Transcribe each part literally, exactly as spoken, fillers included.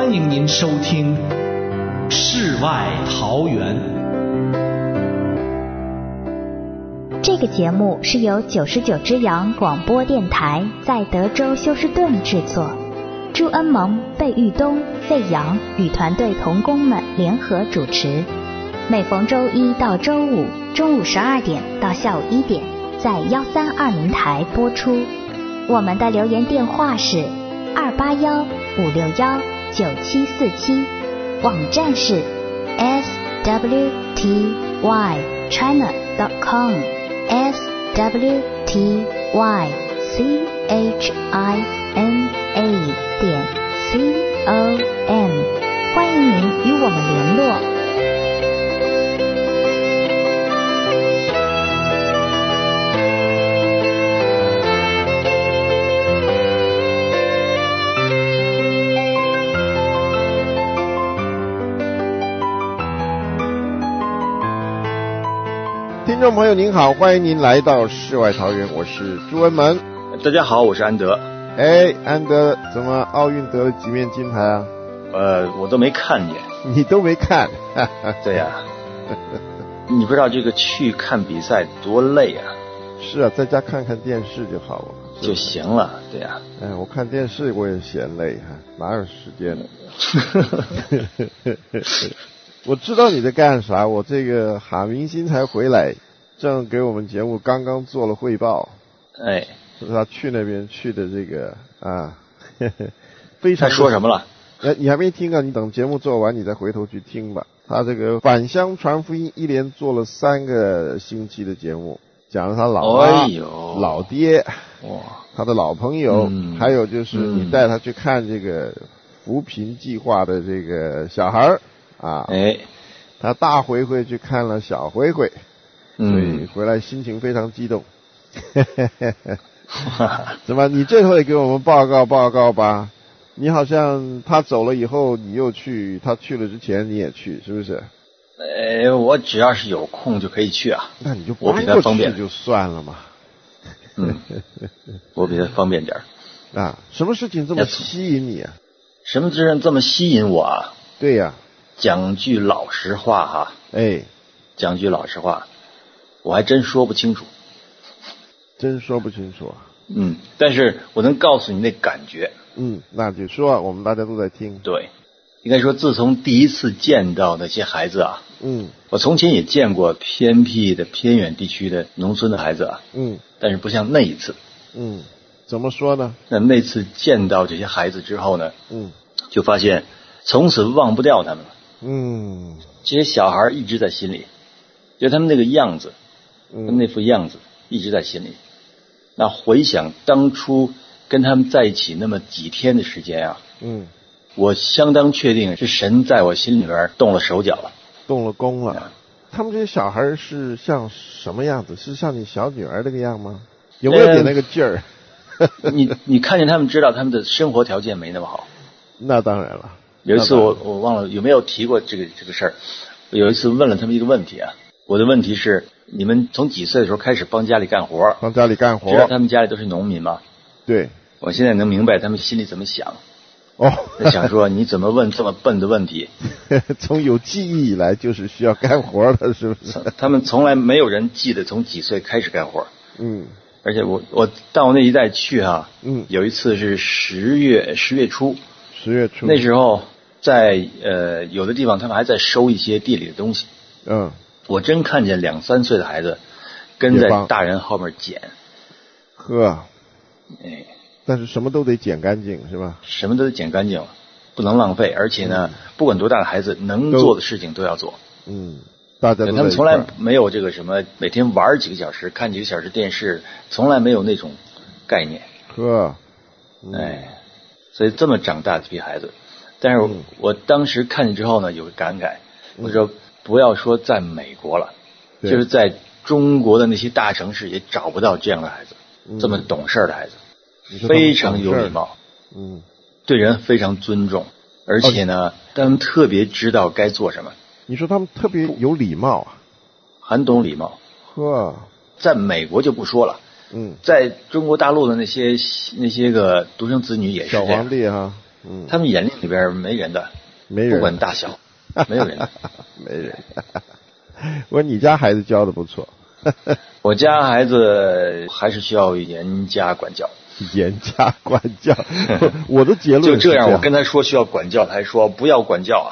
欢迎您收听《世外桃源》。 这个节目是由九十九只羊广播电台在德州休斯顿制作，朱恩蒙、贝玉东、费扬与团队同工们联合主持。每逢周一到周五中午十二点到下午一点，在幺三二零台播出。我们的留言电话是二八幺五六幺九七四七，网站是 s w t y china dot com s w t y c h i n a 点 c o m， 欢迎您与我们联络。 听众朋友您好，欢迎您来到世外桃源，我是朱恩门。 大家好，我是安德。 哎，安德，怎么奥运得了几面金牌啊？ 呃，我都没看见。 你都没看？ 对呀、啊。你不知道这个去看比赛多累啊。 是啊，在家看看电视就好了， 就行了。对呀、啊。 哎，我看电视我也嫌累哈，哪有时间呢？我知道你在干啥，我这个哈明星才回来，正给我们节目刚刚做了汇报。 哎， 是他去那边去的这个啊，呵呵非常。 他说什么了？ 哎，你还没听啊？你等节目做完，你再回头去听吧。他这个返乡传福音，一连做了三个星期的节目，讲了他老妈、 哎呦、 老爹、 哇， 他的老朋友， 嗯、 还有就是你带他去看这个扶贫计划的这个小孩儿。啊， 哎， 他大回回去看了小回回， 嗯、 所以回来心情非常激动。怎么？你这回给我们报告报告吧？你好像他走了以后你又去，他去了之前你也去，是不是？ 哎，我只要是有空就可以去啊。 那你就我比他方便就算了嘛。 嗯，我比他方便点儿。 啊，什么事情这么吸引你啊？ 什么事情这么吸引我啊？ 对呀、啊。 讲句老实话哈， 哎， 讲句老实话，我还真说不清楚， 真说不清楚啊。 嗯，但是我能告诉你那感觉。 嗯，那就说，我们大家都在听。 对，应该说自从第一次见到那些孩子啊， 嗯， 我从前也见过偏僻的偏远地区的农村的孩子啊， 嗯， 但是不像那一次。 嗯，怎么说呢？ 那那次见到这些孩子之后呢， 嗯， 就发现从此忘不掉他们了。 嗯， 这些小孩一直在心里，就他们那个样子，他们那副样子一直在心里。那回想当初跟他们在一起那么几天的时间啊， 嗯， 我相当确定是神在我心里边动了手脚了， 动了功了。他们这些小孩是像什么样子？是像你小女儿那个样吗？有没有点那个劲儿？ 呃、你你看见他们知道他们的生活条件没那么好。 那当然了。 有一次我我忘了有没有提过这个这个事儿。有一次问了他们一个问题啊，我的问题是：你们从几岁的时候开始帮家里干活？ 帮家里干活。 知道他们家里都是农民吗？ 对。 我现在能明白他们心里怎么想。 哦。 想说你怎么问这么笨的问题？ 从有记忆以来就是需要干活的，是不是？ 他们从来没有人记得从几岁开始干活。 嗯。 而且我我到那一带去哈、啊， 嗯， 有一次是十月十月初。 十月初。 那时候。在呃有的地方他们还在收一些地里的东西， 嗯， 我真看见两三岁的孩子跟在大人后面捡， 呵， 哎， 但是什么都得捡干净是吧？ 什么都得捡干净，不能浪费，而且呢，嗯、不管多大的孩子，能做的事情都要做。 嗯，大家都他们从来没有这个什么每天玩几个小时、看几个小时电视，从来没有那种概念。 呵， 嗯、哎，所以这么长大的这批孩子。但是我,、嗯、我当时看见之后呢，有个感慨，我说不要说在美国了， 嗯、 就是在中国的那些大城市也找不到这样的孩子， 嗯、 这么懂事的孩子，非常有礼貌， 嗯， 对人非常尊重，而且呢，哦、他们特别知道该做什么。 你说他们特别有礼貌啊？ 很懂礼貌。 呵， 在美国就不说了， 嗯， 在中国大陆的那些那些个独生子女也是这样。 小皇帝哈。 嗯， 他们眼睛里边没人的， 没人， 不管大小，没有人， 没人。我说你家孩子教的不错。 我家孩子还是需要严加管教。 严加管教，我的结论就这样。 我跟他说需要管教，他还说不要管教啊。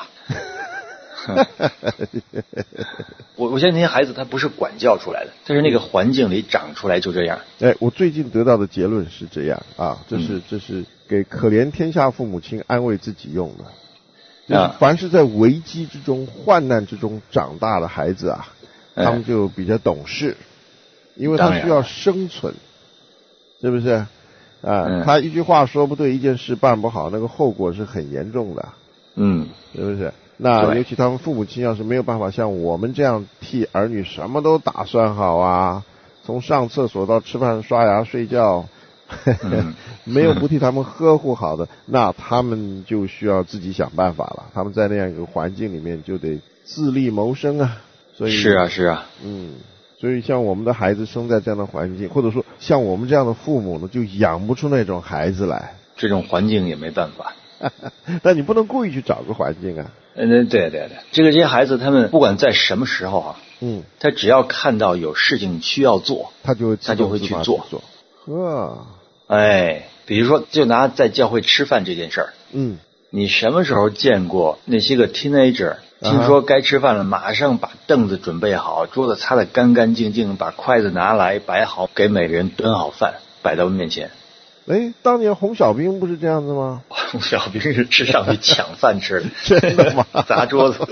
我我相信那些孩子他不是管教出来的，但是那个环境里长出来就这样。 哎，我最近得到的结论是这样啊，这是、嗯、这是给可怜天下父母亲安慰自己用的。就是凡是在危机之中、患难之中长大的孩子啊，他们就比较懂事，因为他需要生存，是不是？啊、嗯，他一句话说不对，一件事办不好，那个后果是很严重的。 嗯， 是不是？那尤其他们父母亲要是没有办法像我们这样替儿女什么都打算好啊，从上厕所到吃饭、刷牙、睡觉，嗯、没有不替他们呵护好的，那他们就需要自己想办法了。他们在那样一个环境里面就得自力谋生啊。所以是啊，是啊， 嗯。所以像我们的孩子生在这样的环境，或者说像我们这样的父母呢，就养不出那种孩子来。 这种环境也没办法。 但你不能故意去找个环境啊。 嗯，对对对，这个这些孩子他们不管在什么时候啊， 嗯， 他只要看到有事情需要做， 他就会他就会去做。 呵， 哎，比如说就拿在教会吃饭这件事儿， 嗯， 你什么时候见过那些个 teenager？听说该吃饭了，马上把凳子准备好，桌子擦得干干净净，把筷子拿来摆好，给每个人端好饭摆到面前。 哎，当年红小兵不是这样子吗？ 红小兵是吃上去抢饭吃的。 真的吗？ 砸桌子。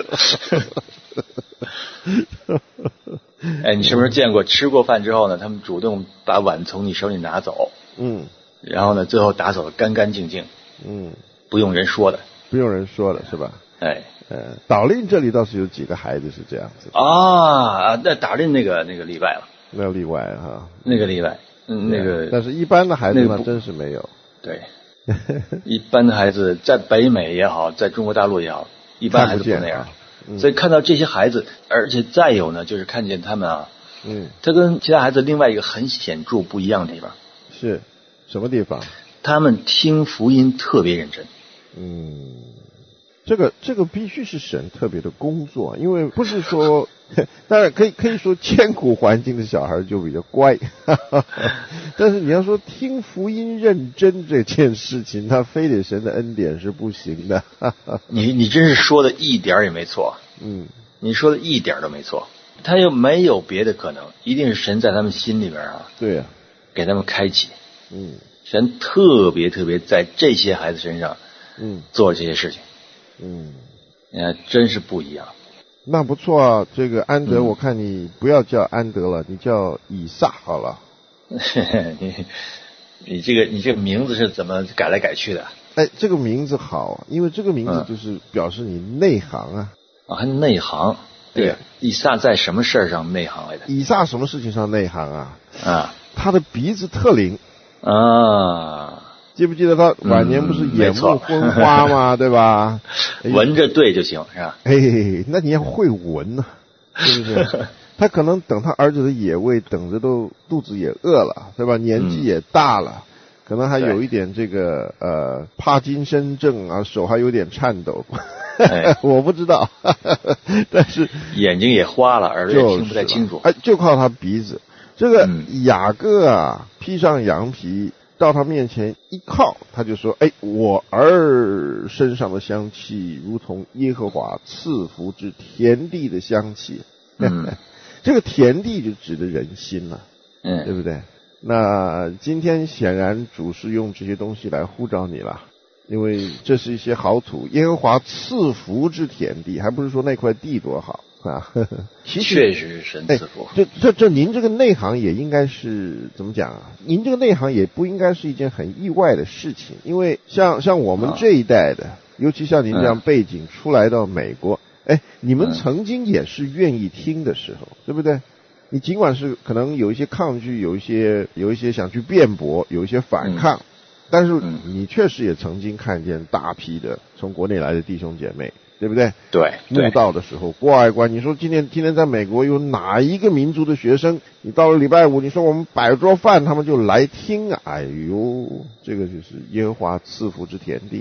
哎，你是不是见过吃过饭之后呢，他们主动把碗从你手里拿走， 嗯， 然后呢最后打扫得干干净净， 嗯， 不用人说的， 不用人说的是吧？ 哎。 呃，导令这里倒是有几个孩子是这样子啊，那导令那个那个例外了， 那个例外哈， 那个例外，嗯，那个， 但是一般的孩子呢，真是没有。 对，一般的孩子在北美也好，在中国大陆也好，一般孩子不那样。嗯、所以看到这些孩子，而且再有呢，就是看见他们啊， 嗯， 他跟其他孩子另外一个很显著不一样的地方是什么地方？ 他们听福音特别认真。 嗯。这个这个必须是神特别的工作，因为不是说，当然可以可以说艰苦环境的小孩就比较乖，哈哈，但是你要说听福音认真这件事情，他非得神的恩典是不行的。哈哈， 你你真是说的一点也没错， 嗯， 你说的一点都没错，他又没有别的可能，一定是神在他们心里边啊， 对啊， 给他们开启， 嗯， 神特别特别在这些孩子身上， 嗯， 做这些事情。 嗯， 你看，真是不一样。 那不错啊，这个安德，嗯、我看你不要叫安德了，你叫以撒好了。 你你这个你这个名字是怎么改来改去的？ 哎，这个名字好，因为这个名字就是表示你内行啊。 啊，还内行。对，对以撒在什么事儿上内行来的？ 以撒什么事情上内行啊？ 啊， 他的鼻子特灵。 啊。 记不记得他晚年不是眼目昏花吗？嗯、对吧？ 闻着对就行，是吧？ 哎，那你要会闻呢、啊，是不是？他可能等他儿子的野味，等着都肚子也饿了，对吧？年纪也大了，嗯、可能还有一点这个呃帕金森症啊，手还有点颤抖。哎、我不知道，但是眼睛也花了，耳朵也听不太清楚。 哎，就靠他鼻子。这个雅各啊，披上羊皮。到他面前一靠，他就说：“哎，我儿身上的香气，如同耶和华赐福之田地的香气。” 嗯， 这个田地就指的人心了， 嗯， 对不对？那今天显然主是用这些东西来呼召你了，因为这是一些好土，耶和华赐福之田地，还不是说那块地多好。啊， 其实确实是神赐福。 这这这，您这个内行也应该是怎么讲啊？您这个内行也不应该是一件很意外的事情，因为像像我们这一代的，啊、尤其像您这样背景出来到美国，哎、嗯，你们曾经也是愿意听的时候，嗯、对不对？你尽管是可能有一些抗拒，有一些有一些想去辩驳，有一些反抗，嗯、但是你确实也曾经看见大批的从国内来的弟兄姐妹。对不对？ 对， 慕道的时候乖乖，你说今天今天在美国有哪一个民族的学生，你到了礼拜五，你说我们摆桌饭，他们就来听啊！哎呦，这个就是耶和华赐福之田地。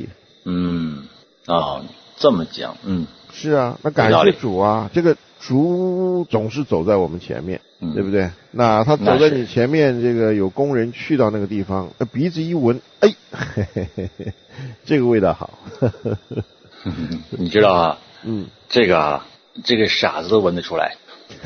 嗯，哦，这么讲，嗯， 是啊，那感谢主啊，这个主总是走在我们前面，嗯、对不对？那他走在你前面，这个有工人去到那个地方，鼻子一闻，哎，嘿嘿嘿嘿，这个味道好。 你知道啊， 嗯， 这个啊，这个傻子都闻得出来。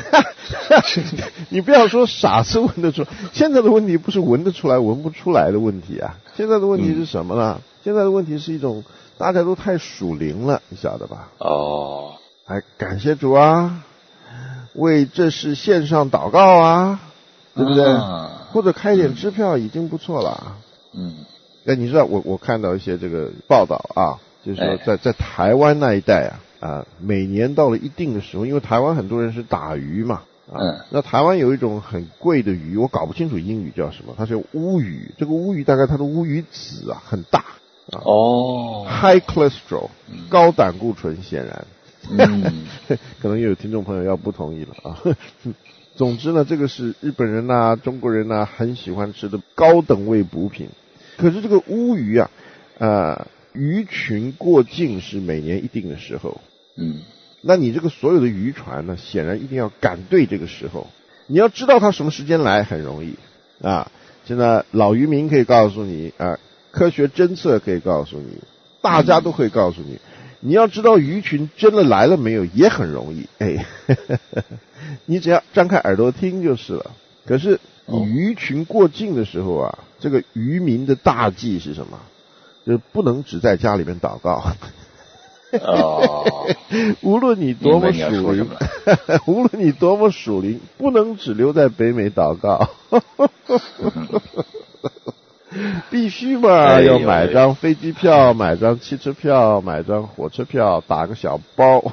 你不要说傻子闻得出来，现在的问题不是闻得出来闻不出来的问题啊，现在的问题是什么呢？嗯、现在的问题是一种大家都太属灵了，你晓得吧？ 哦， 还感谢主啊，为这事献上祷告啊，对不对？啊、或者开点支票已经不错了。 嗯， 哎，你知道我我看到一些这个报道啊，就是说在在台湾那一带啊。啊，每年到了一定的时候，因为台湾很多人是打鱼嘛，啊， 嗯， 那台湾有一种很贵的鱼，我搞不清楚英语叫什么，它是乌鱼，这个乌鱼大概它的乌鱼籽啊很大，啊， 哦 ，high cholesterol，、嗯、高胆固醇显然， 嗯， 可能有听众朋友要不同意了啊。总之呢，这个是日本人呐、啊、中国人呐、啊、很喜欢吃的高等位补品，可是这个乌鱼啊，呃。鱼群过境是每年一定的时候， 嗯， 那你这个所有的渔船呢，显然一定要赶对这个时候。你要知道它什么时间来很容易啊。现在老渔民可以告诉你啊，科学侦测可以告诉你，大家都会告诉你。你要知道鱼群真的来了没有也很容易，哎，呵呵呵你只要张开耳朵听就是了。可是鱼群过境的时候啊，这个渔民的大忌是什么？就是不能只在家里面祷告。 哦， 无论你多么属灵，无论你多么属灵，不能只留在北美祷告。必须嘛，哎、要买张飞机票，买张汽车票，买张火车票，打个小包。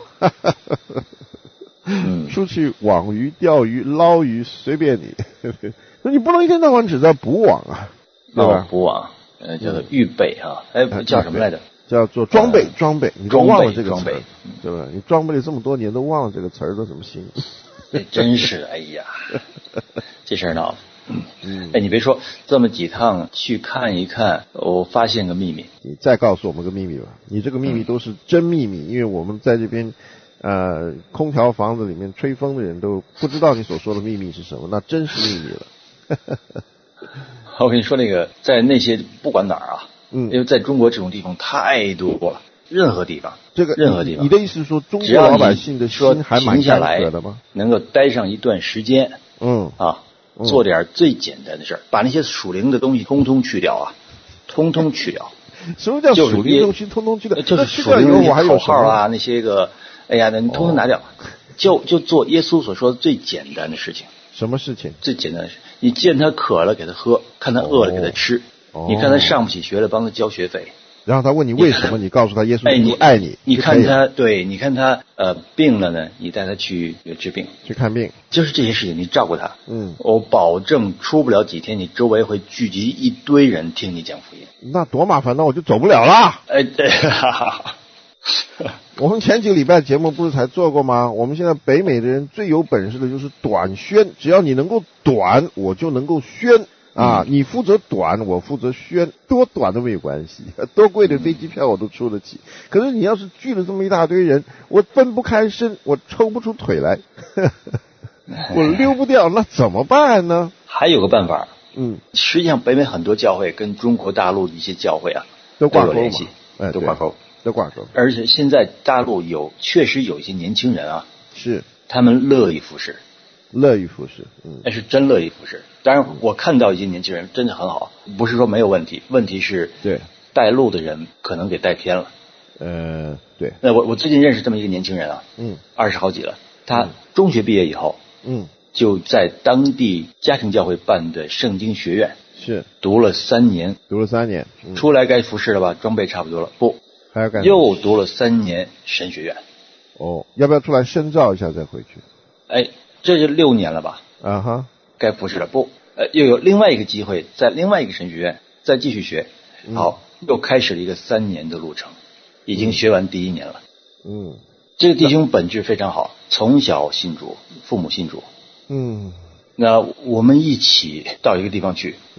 嗯， 出去网鱼、钓鱼、捞鱼，随便你。那你不能一天到晚只在捕网啊，对吧？ 哦、捕网。呃，叫做预备啊，哎，叫什么来着？ 叫做装备，装备，你都忘了这个装备， 对吧？你装备了这么多年，都忘了这个词儿，都怎么行？ 哎，真是，哎呀，这事儿闹的。嗯，哎，你别说，这么几趟去看一看，我发现个秘密。 你再告诉我们个秘密吧，你这个秘密都是真秘密，嗯、因为我们在这边，呃，空调房子里面吹风的人都不知道你所说的秘密是什么，那真是秘密了。 我跟你说，那个在那些不管哪儿啊，嗯，因为在中国这种地方太多了，任何地方， 这个任何地方， 你的意思是说，中国老百姓的心还蛮干渴的吗？ 能够待上一段时间， 嗯啊，做点最简单的事儿，把那些属灵的东西通通去掉啊，通通去掉。 什么叫属灵东西通通去掉？ 就是属灵的口号啊，那些个，哎呀，那你通通拿掉，就就做耶稣所说的最简单的事情。 什么事情？ 最简单的事，你见他渴了给他喝，看他饿了给他吃， 哦、 你看他上不起学了帮他交学费， 然后他问你为什么，你告诉他耶稣基督爱你。 你看他，对，你看他呃病了呢，你带他去治病， 去看病， 就是这些事情，你照顾他。 嗯， 我保证出不了几天，你周围会聚集一堆人听你讲福音。 那多麻烦，那我就走不了了。 哎，对，哈哈。 我们前几个礼拜节目不是才做过吗？我们现在北美的人最有本事的就是短宣，只要你能够短，我就能够宣啊！嗯、你负责短，我负责宣，多短都没有关系，多贵的飞机票我都出得起。可是你要是聚了这么一大堆人，我分不开身，我抽不出腿来，我溜不掉，那怎么办呢？ 还有个办法， 嗯， 实际上北美很多教会跟中国大陆的一些教会啊都挂钩联系， 哎， 都挂钩。 都挂钩， 而且现在大陆有确实有一些年轻人啊， 是他们乐意服侍， 乐意服侍，嗯， 那是真乐意服侍。当然，我看到一些年轻人真的很好，不是说没有问题，问题是对带路的人可能给带偏了。 呃，对。 那我我最近认识这么一个年轻人啊， 嗯， 二十好几了，他中学毕业以后， 嗯， 就在当地家庭教会办的圣经学院是读了三年， 读了三年， 嗯、出来该服侍了吧？装备差不多了，不。 还要干又读了三年神学院， 哦，要不要出来深造一下再回去？ 哎，这就六年了吧？ 啊哈， 该服侍了不？呃，又有另外一个机会，在另外一个神学院再继续学，好，嗯、又开始了一个三年的路程，已经学完第一年了。 嗯， 这个弟兄本质非常好，从小信主，父母信主。 嗯， 那我们一起到一个地方去。 嗯。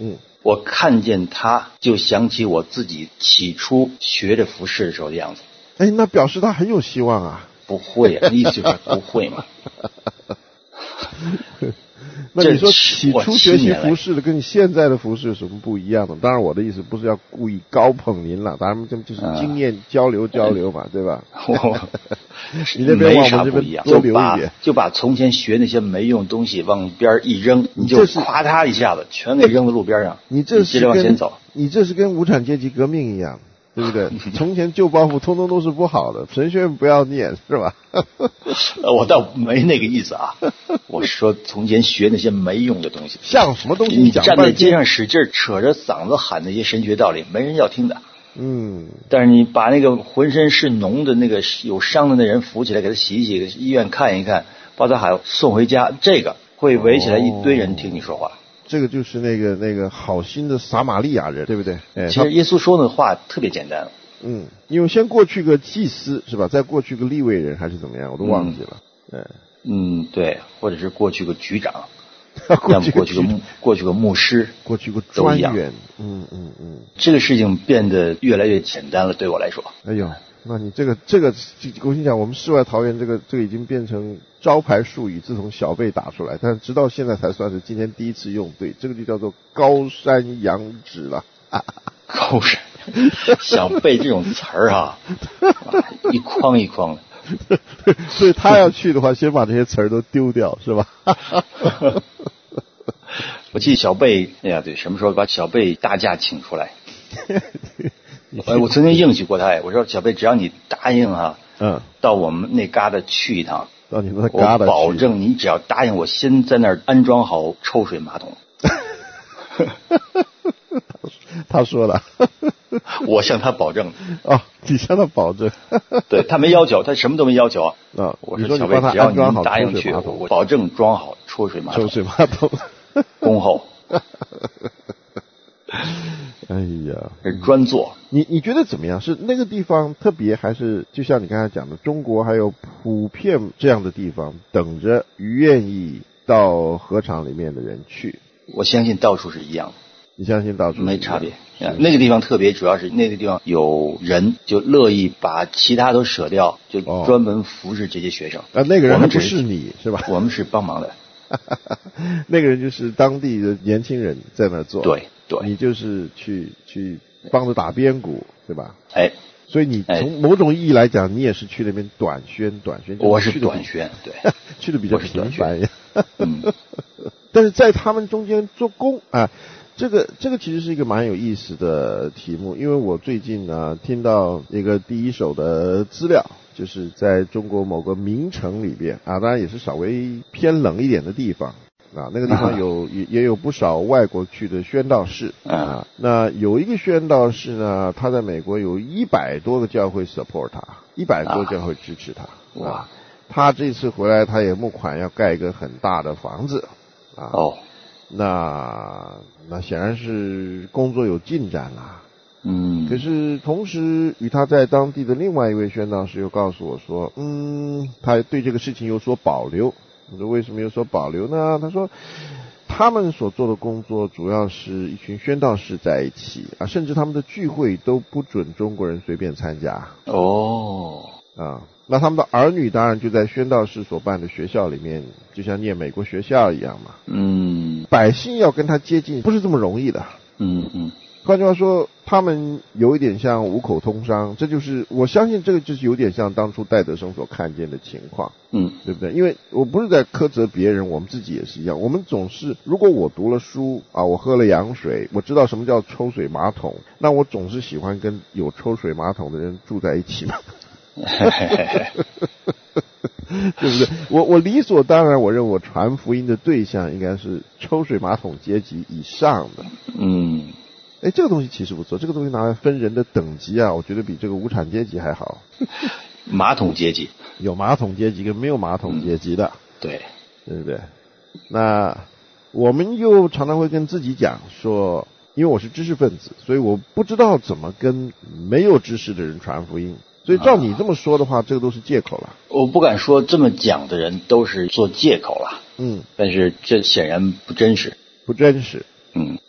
我看见他就想起我自己起初学着服饰的时候的样子。 哎，那表示他很有希望啊。 不会啊，意思就是不会嘛。 那你说起初学习服饰的跟你现在的服饰有什么不一样的？当然我的意思不是要故意高捧您了，当然这就是经验交流交流嘛，嗯、对吧？你那边往我们这边多留一点， 就把从前学那些没用东西往边一扔，你就夸他一下子全给扔到路边上， 你这是接着往前走。 你这是跟无产阶级革命一样。对不对？从前旧包袱通通都是不好的，神学院不要念，是吧？ 我倒没那个意思啊，我说从前学那些没用的东西， 像什么东西？ 你站在街上使劲扯着嗓子喊那些神学道理，没人要听的。 嗯， 但是你把那个浑身是脓的那个有伤的那人扶起来，给他洗一洗，给医院看一看，把他还送回家，这个会围起来一堆人听你说话。 哦，这个就是那个那个好心的撒玛利亚人，对不对？ 哎，其实耶稣说的话特别简单。 嗯，因为先过去个祭司是吧？再过去个利未人还是怎么样？我都忘记了。 嗯，嗯对，或者是过去个局长，要么过去个牧，过去个牧师， 过去个专员。嗯嗯嗯， 这个事情变得越来越简单了，对我来说。 哎呦，那你这个这个，我跟你讲，我们世外桃源这个这个已经变成招牌术语，自从小贝打出来，但是直到现在才算是今天第一次用对，这个就叫做高山仰止了。啊、 高山，想背这种词儿啊，一筐一筐的。 所以他要去的话，先把这些词儿都丢掉，是吧？ 我记得小贝，哎呀，对，什么时候把小贝大驾请出来？哎，我曾经应许过他，我说小贝，只要你答应啊， 嗯， 到我们那旮瘩去一趟， 到你们那旮瘩去， 我保证你只要答应我，先在那儿安装好抽水马桶。 他说了， 我向他保证。 哦，你向他保证？ 对，他没要求，他什么都没要求啊。 啊， 我说小贝，只要你答应去，我保证装好抽水马桶。 抽水马桶， 恭候。 哎呀， 是专做。 你你觉得怎么样？是那个地方特别，还是就像你刚才讲的，中国还有普遍这样的地方，等着愿意到河场里面的人去？ 我相信到处是一样的。 你相信到处没差别？那个地方特别，主要是那个地方有人就乐意把其他都舍掉，就专门服侍这些学生。 啊，那个人还不是你是吧？ 我们是帮忙的。 那个人就是当地的年轻人在那做。 对对， 你就是去去帮着打边鼓，对吧？ 哎， 所以你从某种意义来讲，你也是去那边短宣，短宣。 我是短宣，对， 去的比较频繁呀。 嗯， 但是在他们中间做工啊。这个这个其实是一个蛮有意思的题目，因为我最近呢听到一个第一手的资料，就是在中国某个名城里边啊，当然也是稍微偏冷一点的地方啊，那个地方有也也有不少外国去的宣道士啊。那有一个宣道士呢，他在美国有一百多个教会 support 他，一百多个教会支持他。哇！他这次回来，他也募款要盖一个很大的房子啊。 哦。 那那显然是工作有进展啦。 嗯。 可是同时与他在当地的另外一位宣道士又告诉我说，嗯，他对这个事情有所保留。我说为什么有所保留呢？他说他们所做的工作主要是一群宣道士在一起啊，甚至他们的聚会都不准中国人随便参加。 哦。 啊，那他们的儿女当然就在宣道士所办的学校里面，就像念美国学校一样嘛。 嗯， 百姓要跟他接近不是这么容易的。 嗯嗯。 换句话说，他们有一点像五口通商，这就是我相信这个就是有点像当初戴德生所看见的情况。 嗯， 对不对？因为我不是在苛责别人，我们自己也是一样。我们总是，如果我读了书啊，我喝了洋水，我知道什么叫抽水马桶，那我总是喜欢跟有抽水马桶的人住在一起嘛。对不对？我我理所当然，我认为我传福音的对象应该是抽水马桶阶级以上的。 嗯， 哎，这个东西其实不错，这个东西拿来分人的等级啊，我觉得比这个无产阶级还好。 马桶阶级有马桶阶级跟没有马桶阶级的， 嗯、对对不对？那我们又常常会跟自己讲说，因为我是知识分子，所以我不知道怎么跟没有知识的人传福音。所以照你这么说的话，啊、这个都是借口了。 我不敢说这么讲的人都是做借口了。 嗯， 但是这显然不真实。 不真实。 嗯，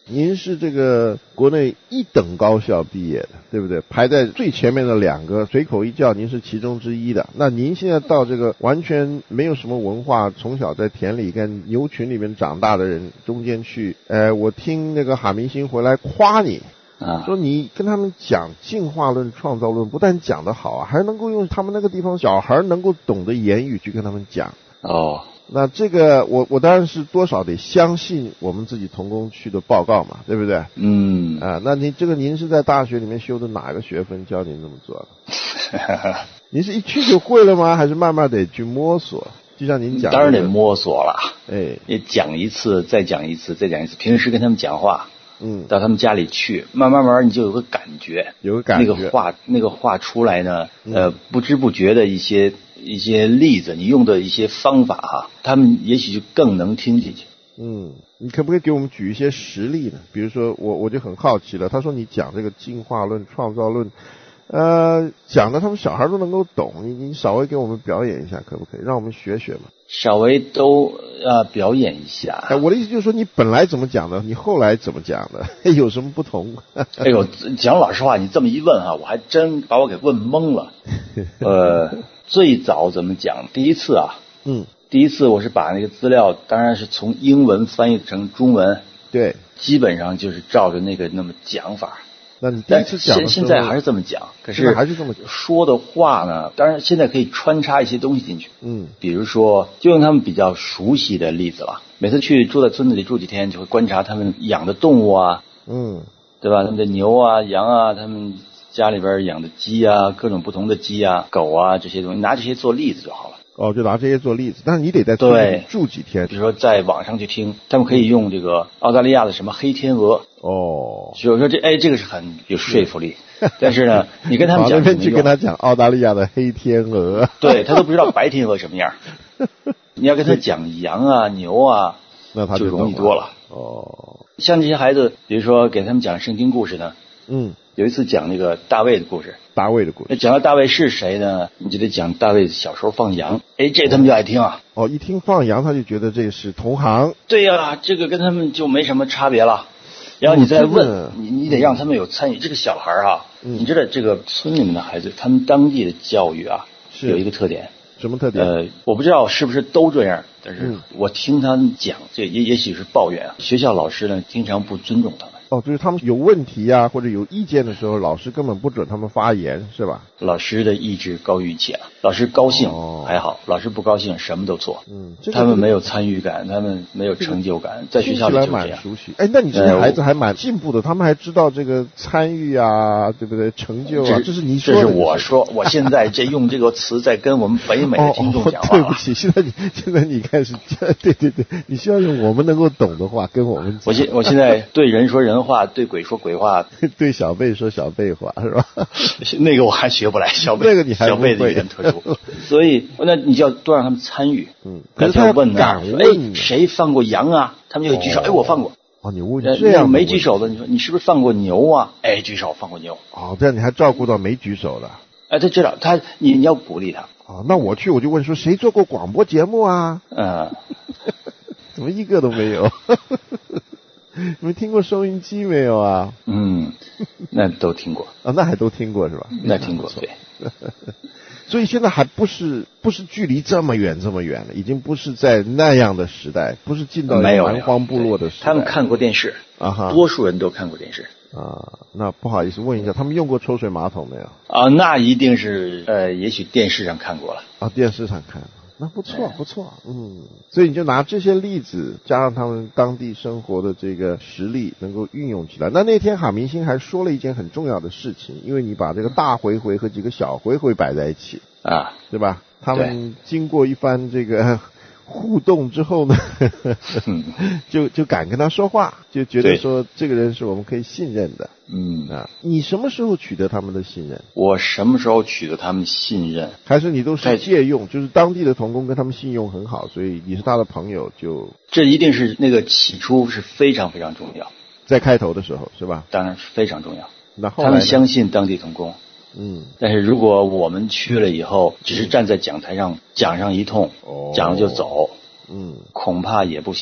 您是这个国内一等高校毕业的，对不对？排在最前面的两个，随口一叫您是其中之一的。那您现在到这个完全没有什么文化，从小在田里跟牛群里面长大的人中间去，呃，我听那个哈明星回来夸你。啊，说你跟他们讲进化论、创造论，不但讲得好啊，还能够用他们那个地方小孩能够懂的言语去跟他们讲。 哦， 那这个我我当然是多少得相信我们自己同工区的报告嘛，对不对？ 嗯。 啊，那您这个您是在大学里面修的哪个学分教您这么做的？您是一去就会了吗？还是慢慢得去摸索？就像您讲的， 当然得摸索了。 哎， 你讲一次，再讲一次，再讲一次。平时跟他们讲话。 嗯， 到他们家里去，慢慢慢你就有个感觉， 有个感觉， 那个话那个话出来呢，呃，不知不觉的一些一些例子，你用的一些方法哈，他们也许就更能听进去。 嗯，你可不可以给我们举一些实例呢？比如说，我我就很好奇了，他说你讲这个进化论、创造论，呃，讲的他们小孩都能够懂，你你稍微给我们表演一下，可不可以？让我们学学嘛。 稍微都呃表演一下。 哎，我的意思就是说，你本来怎么讲的，你后来怎么讲的，有什么不同？ 哎呦，讲老实话，你这么一问哈，我还真把我给问懵了。呃，最早怎么讲？第一次啊， 嗯， 第一次我是把那个资料，当然是从英文翻译成中文， 对， 基本上就是照着那个那么讲法。 那你第一次讲的时候， 现在还是这么讲，可是还是这么说的话呢？当然，现在可以穿插一些东西进去。 嗯， 比如说，就用他们比较熟悉的例子了。每次去住在村子里住几天，就会观察他们养的动物啊， 嗯， 对吧？他们的牛啊、羊啊，他们家里边养的鸡啊，各种不同的鸡啊、狗啊这些东西，拿这些做例子就好了。 哦，就拿这些做例子，但是你得在村里住几天。 比如说在网上去听，他们可以用这个澳大利亚的什么黑天鹅。 哦， 所以说这哎，这个是很有说服力。但是呢，你跟他们讲， 那去跟他讲澳大利亚的黑天鹅， 对他都不知道白天鹅什么样。你要跟他讲羊啊、牛啊， 那他就容易多了。 哦， 像这些孩子，比如说给他们讲圣经故事呢， 嗯， 有一次讲那个大卫的故事。 大卫的故事， 讲到大卫是谁呢？你就得讲大卫小时候放羊，哎，这他们就爱听啊。 哦，一听放羊，他就觉得这是同行。 对呀、啊，这个跟他们就没什么差别了。然后你再问，哦、你你得让他们有参与。这个小孩啊，嗯、你知道这个村里面的孩子，他们当地的教育啊， 是有一个特点。 什么特点？ 呃，我不知道是不是都这样，但是我听他们讲，这也也许是抱怨啊。学校老师呢，经常不尊重他们。 哦，就是他们有问题啊，或者有意见的时候，老师根本不准他们发言，是吧？ 老师的意志高于一切，老师高兴还好，哦、老师不高兴什么都错。 嗯，这个、 他们没有参与感，他们没有成就感，在学校里就这样。 蛮熟悉。哎，那你这些孩子还蛮进步的，他们还知道这个参与啊，对不对？成就啊，这是你说的。 这是我说，我现在这用这个词在跟我们北美的听众讲话、 哦哦。对不起，现在你现在你开始，对对对，你需要用我们能够懂的话跟我们讲。 我现我现在对人说人话，对鬼说鬼话， 对小辈说小辈话，是吧？ 那个我还学不来，小辈那个你还小辈的语言特殊，所以那你就要多让他们参与。 嗯， 可是他问呢，哎，谁放过羊啊？他们就举手，哎，我放过。 哦，你问这样没举手的，你说你是不是放过牛啊？哎，举手放过牛。 哦，这样你还照顾到没举手的。 哎，他知道，他你你要鼓励他。 哦，那我去我就问说，谁做过广播节目啊？ 嗯， 怎么一个都没有？你们听过收音机没有啊？ 嗯，那都听过啊，那还都听过是吧？ 那听过，对。 所以现在还不是不是距离这么远这么远了，已经不是在那样的时代，不是进到蛮荒部落的时代。 他们看过电视啊哈， 多数人都看过电视啊。那不好意思问一下，他们用过抽水马桶没有？ 啊，那一定是呃，也许电视上看过了啊，电视上看。那不错不错，嗯，所以你就拿这些例子加上他们当地生活的这个实力能够运用起来。那那天哈明星还说了一件很重要的事情，因为你把这个大回回和几个小回回摆在一起啊， 对吧？他们经过一番这个互动之后呢，就就敢跟他说话，就觉得说这个人是我们可以信任的。 嗯啊，你什么时候取得他们的信任？ 我什么时候取得他们信任？ 还是你都是借用？就是当地的同工跟他们信用很好，所以你是他的朋友就。 这一定是那个起初是非常非常重要， 在开头的时候是吧？ 当然是非常重要。 那后来他们相信当地同工。 嗯， 但是如果我们去了以后，只是站在讲台上讲上一通， 哦、 讲了就走， 嗯， 恐怕也不行。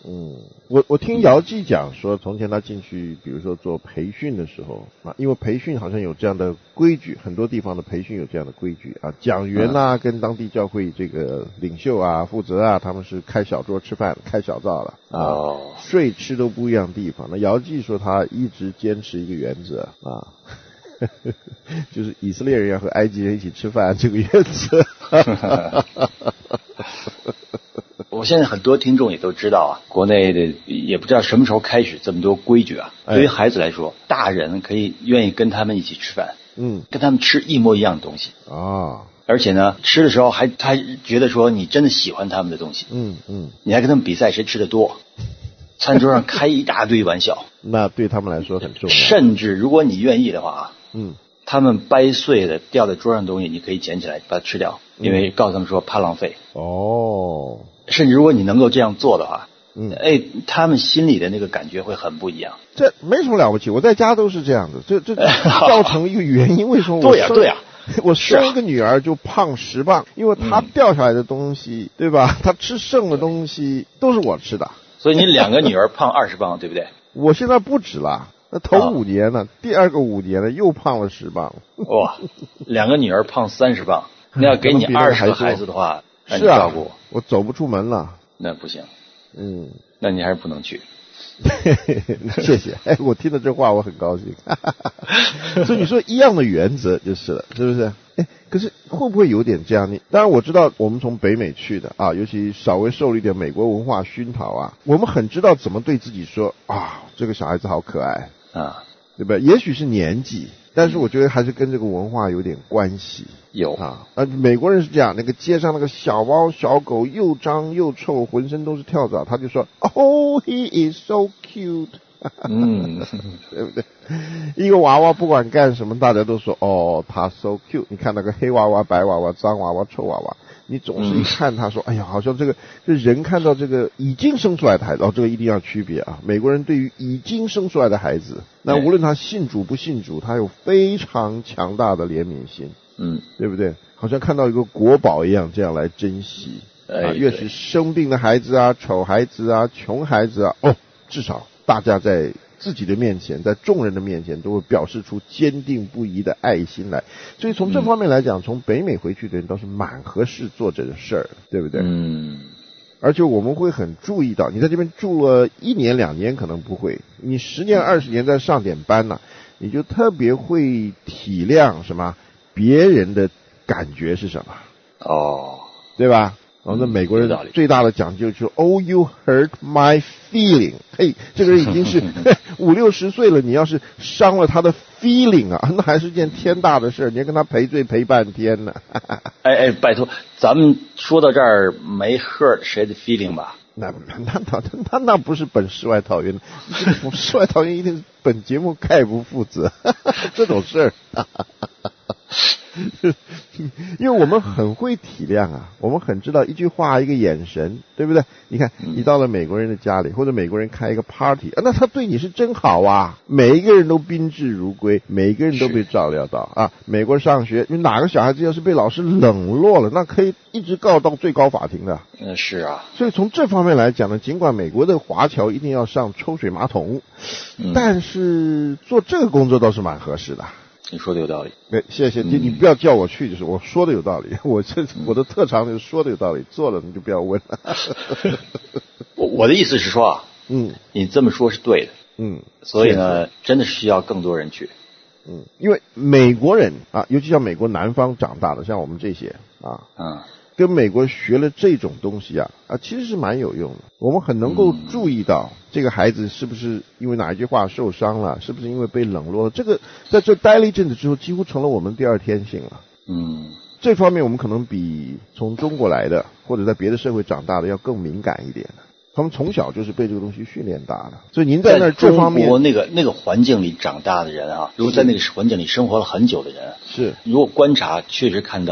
嗯，我我听姚记讲说，从前他进去，比如说做培训的时候啊，因为培训好像有这样的规矩，很多地方的培训有这样的规矩啊，讲员啊、嗯、跟当地教会这个领袖啊、负责啊，他们是开小桌吃饭，开小灶了啊，哦、睡吃都不一样地方。那姚记说他一直坚持一个原则啊。就是以色列人要和埃及人一起吃饭这个原则。 我现在很多听众也都知道啊，国内的也不知道什么时候开始这么多规矩啊。对于孩子来说，大人可以愿意跟他们一起吃饭，嗯，跟他们吃一模一样的东西啊。而且呢，吃的时候还他觉得说你真的喜欢他们的东西，嗯嗯，你还跟他们比赛谁吃的多。餐桌上开一大堆玩笑， 那对他们来说很重要。 甚至如果你愿意的话，嗯，他们掰碎的掉在桌上的东西，你可以捡起来把它吃掉，因为告诉他们说怕浪费。哦，甚至如果你能够这样做的话，嗯，哎，他们心里的那个感觉会很不一样。 这没什么了不起，我在家都是这样的，这这造成一个原因。为什么我对呀、啊、对呀、啊， 我生一个女儿就胖十磅，因为她掉下来的东西，嗯、对吧？她吃剩的东西都是我吃的。 所以你两个女儿胖二十磅，对不对？ 我现在不止了，那头五年呢，啊、第二个五年呢又胖了十磅。 哇，两个女儿胖三十磅，那要给你二十个孩子的话，那你照顾、 啊、我走不出门了。 那不行，嗯，那你还是不能去。 谢谢，哎，我听了这话我很高兴。所以你说一样的原则就是了，是不是？哎，可是会不会有点这样？你当然我知道，我们从北美去的啊，尤其稍微受了一点美国文化熏陶啊，我们很知道怎么对自己说啊，这个小孩子好可爱啊，对吧？也许是年纪，但是我觉得还是跟这个文化有点关系。 有啊，呃，美国人是这样，那个街上那个小猫小狗又脏又臭，浑身都是跳蚤，他就说 ，Oh, he is so cute。嗯，对不对？一个娃娃不管干什么，大家都说哦，他 so cute。你看那个黑娃娃、白娃娃、脏娃娃、臭娃娃，你总是一看他说，嗯、哎呀，好像这个这人看到这个已经生出来的孩子，哦，这个一定要区别啊。美国人对于已经生出来的孩子，那无论他信主不信主，他有非常强大的怜悯心。嗯，对不对？好像看到一个国宝一样，这样来珍惜。啊，越是生病的孩子啊、丑孩子啊、穷孩子啊，哦，至少大家在自己的面前，在众人的面前，都会表示出坚定不移的爱心来。所以从这方面来讲，嗯、从北美回去的人倒是蛮合适做这个事儿，对不对？嗯。而且我们会很注意到，你在这边住了一年两年可能不会，你十年二十年再上点班呢、啊，你就特别会体谅什么别人的感觉是什么。哦，对吧？然后那美国人最大的讲究就是 Oh, you hurt my feeling。嘿，这个人已经是五六十岁了，你要是伤了他的 feeling 啊，那还是件天大的事，你要跟他赔罪赔半天呢。 哎哎，拜托，咱们说到这儿没 hurt 谁的 feeling 吧？ 那那那那那不是本世外桃源，世外桃源一定是本节目概不负责这种事儿。因为我们很会体谅啊，我们很知道一句话一个眼神，对不对？你看你到了美国人的家里，或者美国人开一个 party， 啊，那他对你是真好啊，每一个人都宾至如归，每一个人都被照料到啊。美国上学，你哪个小孩子要是被老师冷落了，那可以一直告到最高法庭的。 嗯，是啊。所以从这方面来讲呢，尽管美国的华侨一定要上抽水马桶，嗯、但是做这个工作倒是蛮合适的。 你说的有道理。 对，谢谢你，你不要叫我去，就是我说的有道理。我这我的特长就是说的有道理，做了你就不要问了。 我我的意思是说啊，嗯，你这么说是对的，嗯，所以呢，真的是需要更多人去， 嗯，因为美国人啊，尤其像美国南方长大的，像我们这些啊，嗯。跟美国学了这种东西啊啊，其实是蛮有用的。我们很能够注意到这个孩子是不是因为哪一句话受伤了，是不是因为被冷落了。这个在这待了一阵子之后，几乎成了我们第二天性了。嗯，这方面我们可能比从中国来的或者在别的社会长大的要更敏感一点。他们从小就是被这个东西训练大的，所以您在那这方面， 中国那个那个环境里长大的人啊，如果在那个环境里生活了很久的人， 是如果观察，确实看到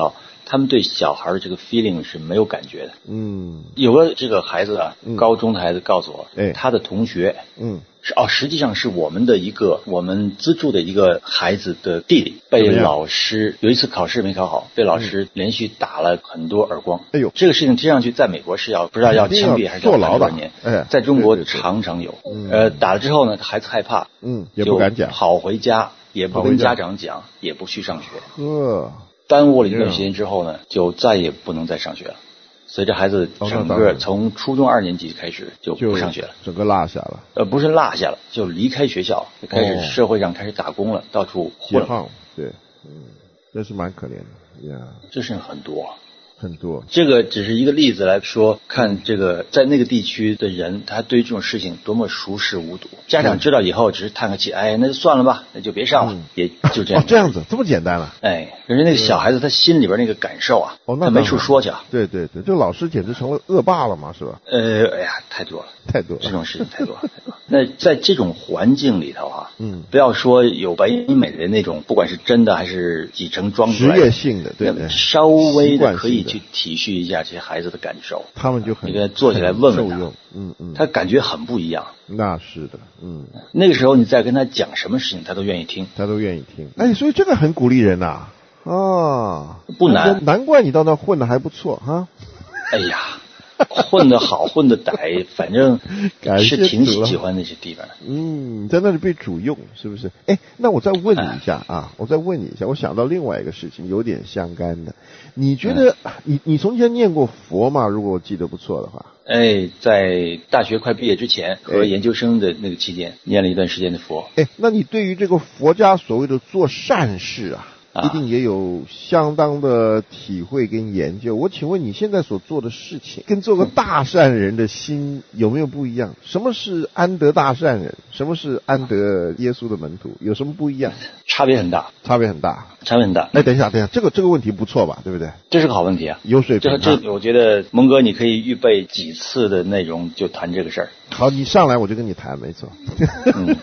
他们对小孩的这个 feeling 是没有感觉的。 嗯， 有个这个孩子啊， 嗯、 高中的孩子告诉我， 哎， 他的同学， 嗯， 是哦，实际上是我们的一个我们资助的一个孩子的弟弟被老师有一次考试没考好，被老师连续打了很多耳光。 哎呦， 这个事情听上去在美国是要不知道要枪毙还是要判多少年？ 哎， 在中国对对对常常有。 嗯、 呃，打了之后呢，孩子害怕， 嗯，也不敢讲， 跑回家也不跟家长讲，也不去上学。 呵， 耽误了一段时间之后呢，就再也不能再上学了。所以这孩子整个从初中二年级开始就不上学了， 整个落下了。 呃，不是落下了，就离开学校，就开始社会上开始打工了，哦、到处混了。 对，嗯，这是蛮可怜的呀。 这是很多。 很多， 这个只是一个例子来说，看这个在那个地区的人，他对于这种事情多么熟视无睹。家长知道以后，只是叹个气，哎，那就算了吧，那就别上了，嗯、也就这样。 哦，这样子，这么简单了。 哎，可是那个小孩子他心里边那个感受啊， 哦，那他没处说去啊。 对对对，这个老师简直成了恶霸了嘛，是吧？ 呃，哎呀，太多了， 太多了， 这种事情太多了，太多了。那在这种环境里头啊， 嗯， 不要说有白医美的那种，不管是真的还是几成装出来的， 职业性的，对对， 稍微的可以去体恤一下这些孩子的感受， 他们就很你跟他坐起来问问他， 嗯嗯， 他感觉很不一样。 那是的，嗯， 那个时候你再跟他讲什么事情，他都愿意听， 他都愿意听。哎，所以这个很鼓励人呐，啊， 不难， 难怪你到那混的还不错哈。 哎呀。混得好，混得歹，反正是挺喜欢那些地方的。 嗯，在那里被主用，是不是？哎，那我再问你一下啊，我再问你一下，我想到另外一个事情，有点相干的。你觉得，嗯、你你从前念过佛吗？如果我记得不错的话。 哎，在大学快毕业之前和研究生的那个期间，念了一段时间的佛。 哎，那你对于这个佛家所谓的做善事啊？一定也有相当的体会跟研究。我请问你现在所做的事情，跟做个大善人的心有没有不一样？什么是安得大善人？什么是安得耶稣的门徒？有什么不一样？ 差别很大， 差别很大， 差别很大。 哎，等一下，等一下，这个这个问题不错吧？对不对？ 这是个好问题啊， 有水平。 这这，我觉得蒙哥你可以预备几次的内容就谈这个事儿。 好，你上来我就跟你谈，没错。嗯、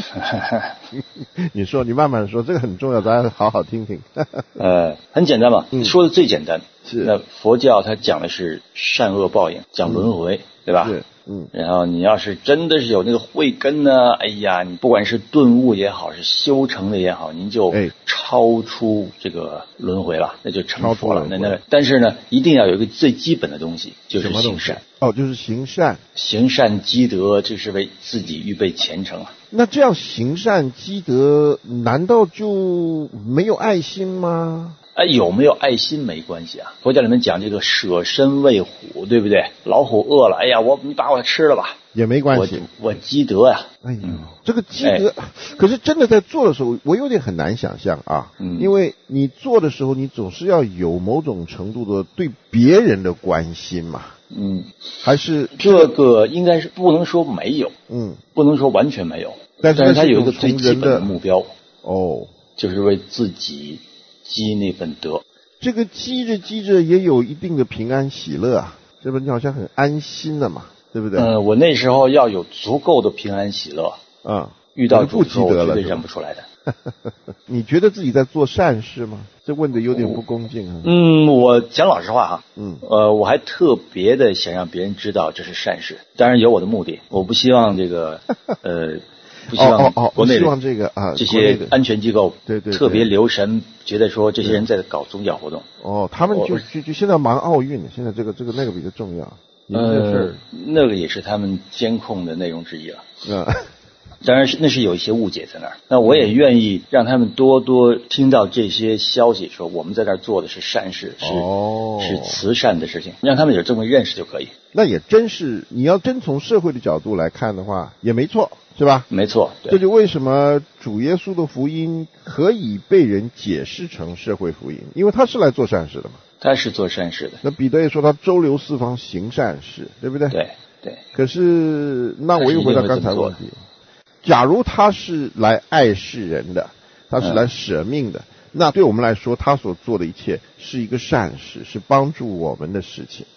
你说，你慢慢说，这个很重要，大家好好听听。 呃，很简单嘛，嗯、说的最简单。 是。 那佛教它讲的是善恶报应，讲轮回，嗯、对吧？ 是。嗯。 然后你要是真的是有那个慧根呢，哎呀，你不管是顿悟也好，是修成的也好，您就超出这个轮回了，那就成佛了。那那但是呢，一定要有一个最基本的东西，就是行善。 哦，就是行善， 行善积德，这是为自己预备前程啊。 那这样行善积德，难道就没有爱心吗？ 哎，有没有爱心没关系啊。佛教里面讲这个舍身喂虎，对不对？老虎饿了，哎呀，我你把我吃了吧， 也没关系， 我我积德呀、 啊。哎呦，这个积德、哎，可是真的在做的时候，我有点很难想象啊。嗯，因为你做的时候，你总是要有某种程度的对别人的关心嘛。 嗯， 还是这个应该是不能说没有， 嗯， 不能说完全没有， 但是它有一个最基本的目标， 哦， 就是为自己积那份德。 这个积着积着也有一定的平安喜乐啊，这不你好像很安心了嘛，对不对？ 呃，我那时候要有足够的平安喜乐， 嗯， 遇到不积德了，绝对认不出来的。 你觉得自己在做善事吗？这问的有点不恭敬啊。 嗯，我讲老实话哈， 嗯， 呃，我还特别的想让别人知道这是善事，当然有我的目的，我不希望这个呃，不希望国内的、哦哦哦、希望这个啊这些安全机构对对特别留神，觉得说这些人在搞宗教活动。 哦，他们就就就现在忙奥运，现在这个这个那个比较重要。 呃，那个也是他们监控的内容之一了。 嗯。 当然是那是有一些误解在那儿，那我也愿意让他们多多听到这些消息，说我们在这儿做的是善事，是、 哦、 是慈善的事情，让他们有这么认识就可以。 那也真是，你要真从社会的角度来看的话，也没错，是吧？ 没错，对。 这就为什么主耶稣的福音可以被人解释成社会福音，因为他是来做善事的嘛。 他是做善事的。 那彼得也说他周流四方行善事，对不对？ 对对。 可是，那我又回到刚才问题。假如他是来爱世人的，他是来舍命的、嗯，那对我们来说，他所做的一切是一个善事，是帮助我们的事情。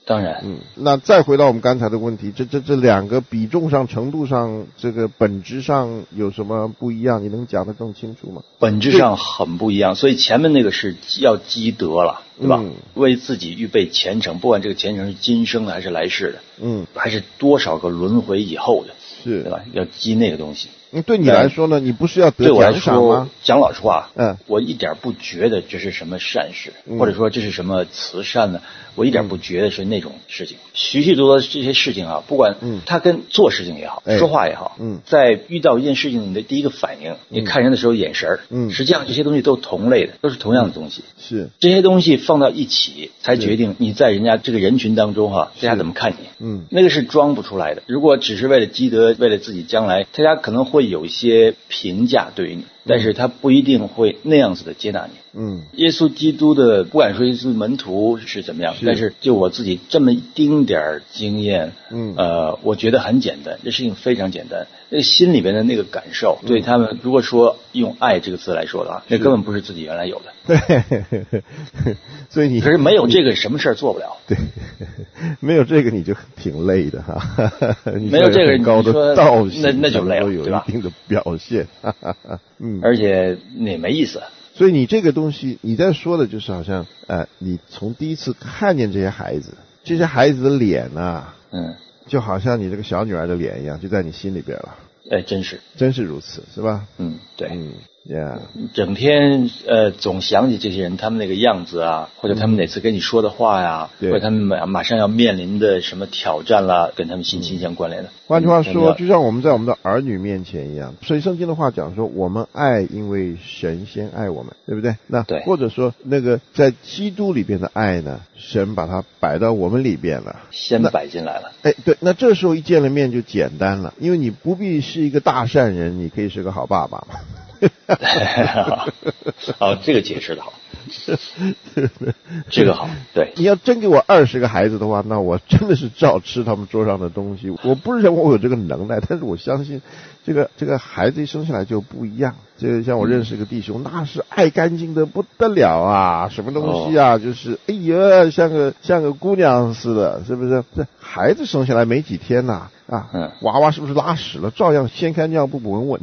当然， 嗯，那再回到我们刚才的问题，这这这两个比重上、程度上，这个本质上有什么不一样？你能讲得更清楚吗？ 本质上很不一样，所以前面那个是要积德了，对吧？嗯、为自己预备前程，不管这个前程是今生的还是来世的，嗯，还是多少个轮回以后的，是，对吧？要积那个东西。 嗯，对你来说呢？你不是要得奖赏吗？ 讲老实话，嗯，我一点不觉得这是什么善事，嗯、或者说这是什么慈善呢？我一点不觉得是那种事情。许许多多这些事情啊，不管他跟做事情也好，嗯、说话也好，嗯，在遇到一件事情，你的第一个反应，你看人的时候眼神，嗯，实际上这些东西都同类的，都是同样的东西。是这些东西放到一起，才决定你在人家这个人群当中哈，大家怎么看你？嗯，那个是装不出来的。如果只是为了积德，为了自己将来，大家可能会有一些评价对于你，但是他不一定会那样子的接纳你。嗯，耶稣基督的不管说是门徒是怎么样，但是就我自己这么一丁点儿经验，嗯，呃，我觉得很简单，这事情非常简单。那个心里边的那个感受，对他们如果说用爱这个词来说的话，那根本不是自己原来有的。 对，所以你可是没有这个什么事儿做不了。 对，没有这个你就挺累的哈。 没有这个你高的道行， 那那就累了， 有一定的表现。 嗯，而且那没意思。 所以你这个东西，你在说的就是好像，呃，你从第一次看见这些孩子，这些孩子的脸啊，嗯，就好像你这个小女儿的脸一样，就在你心里边了。 哎，真是， 真是如此，是吧？ 嗯，对， 嗯。Yeah. 整天呃总想起这些人他们那个样子啊，或者他们哪次跟你说的话呀，嗯、或者他们马马上要面临的什么挑战啦，跟他们息息相关联的。 换句话说，就像我们在我们的儿女面前一样，所以圣经的话讲说，我们爱，因为神先爱我们，对不对？那对，或者说那个在基督里边的爱呢，神把它摆到我们里边了， 先摆进来了。 哎，对，那这时候一见了面就简单了，因为你不必是一个大善人，你可以是个好爸爸嘛。 哦，这个解释的好，这个好。对， 你要真给我二十个孩子的话，那我真的是照吃他们桌上的东西。我不是认为我有这个能耐，但是我相信这个这个孩子一生下来就不一样。这个像我认识一个弟兄，那是爱干净的不得了啊，什么东西啊，哦、就是哎呀，像个像个姑娘似的，是不是？这孩子生下来没几天呐、啊，啊，嗯，娃娃是不是拉屎了？照样掀开尿布不稳稳。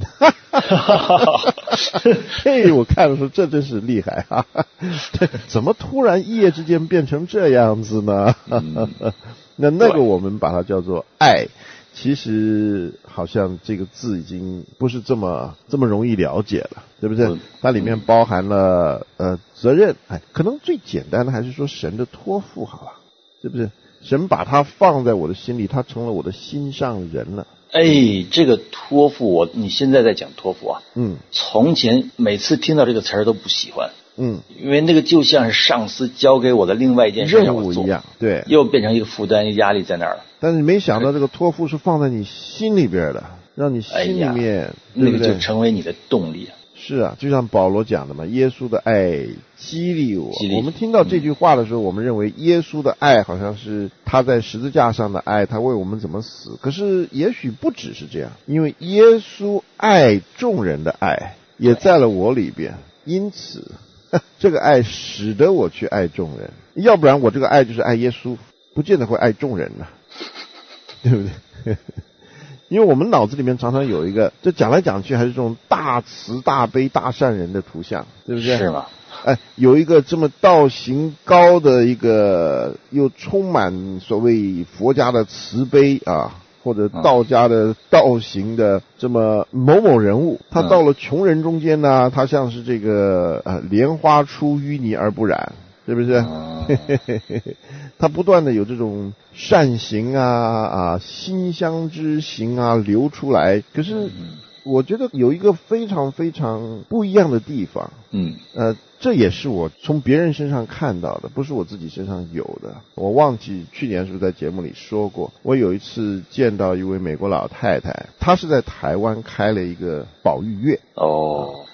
嘿，我看的时候这真是厉害啊！怎么突然一夜之间变成这样子呢？嗯、那那个我们把它叫做爱。其实好像这个字已经不是这么这么容易了解了，对不对？它里面包含了呃责任，哎，可能最简单的还是说神的托付好了，是不是？神把它放在我的心里，它成了我的心上人了。 哎，这个托付我，你现在在讲托付啊？嗯。从前每次听到这个词儿都不喜欢。嗯，因为那个就像是上司交给我的另外一件事任务一样，对， 又变成一个负担、一个压力在那儿了。 但是没想到这个托付是放在你心里边的，让你心里面、哎、 那个就成为你的动力。 是啊，就像保罗讲的嘛，耶稣的爱激励我。激励我们听到这句话的时候、嗯，我们认为耶稣的爱好像是他在十字架上的爱，他为我们怎么死。可是也许不只是这样，因为耶稣爱众人的爱也在了我里边，因此这个爱使得我去爱众人，要不然我这个爱就是爱耶稣，不见得会爱众人呢，对不对？因为我们脑子里面常常有一个，这讲来讲去还是这种大慈大悲大善人的图像，对不对？ 是吗？ 哎，有一个这么道行高的一个，又充满所谓佛家的慈悲啊，或者道家的道行的这么某某人物，他到了穷人中间呢，他像是这个呃莲花出淤泥而不染，是不是？他不断的有这种善行啊啊馨香之行啊流出来，可是我觉得有一个非常非常不一样的地方，嗯，呃，这也是我从别人身上看到的，不是我自己身上有的。我忘记去年是不是在节目里说过，我有一次见到一位美国老太太，她是在台湾开了一个保育院。哦。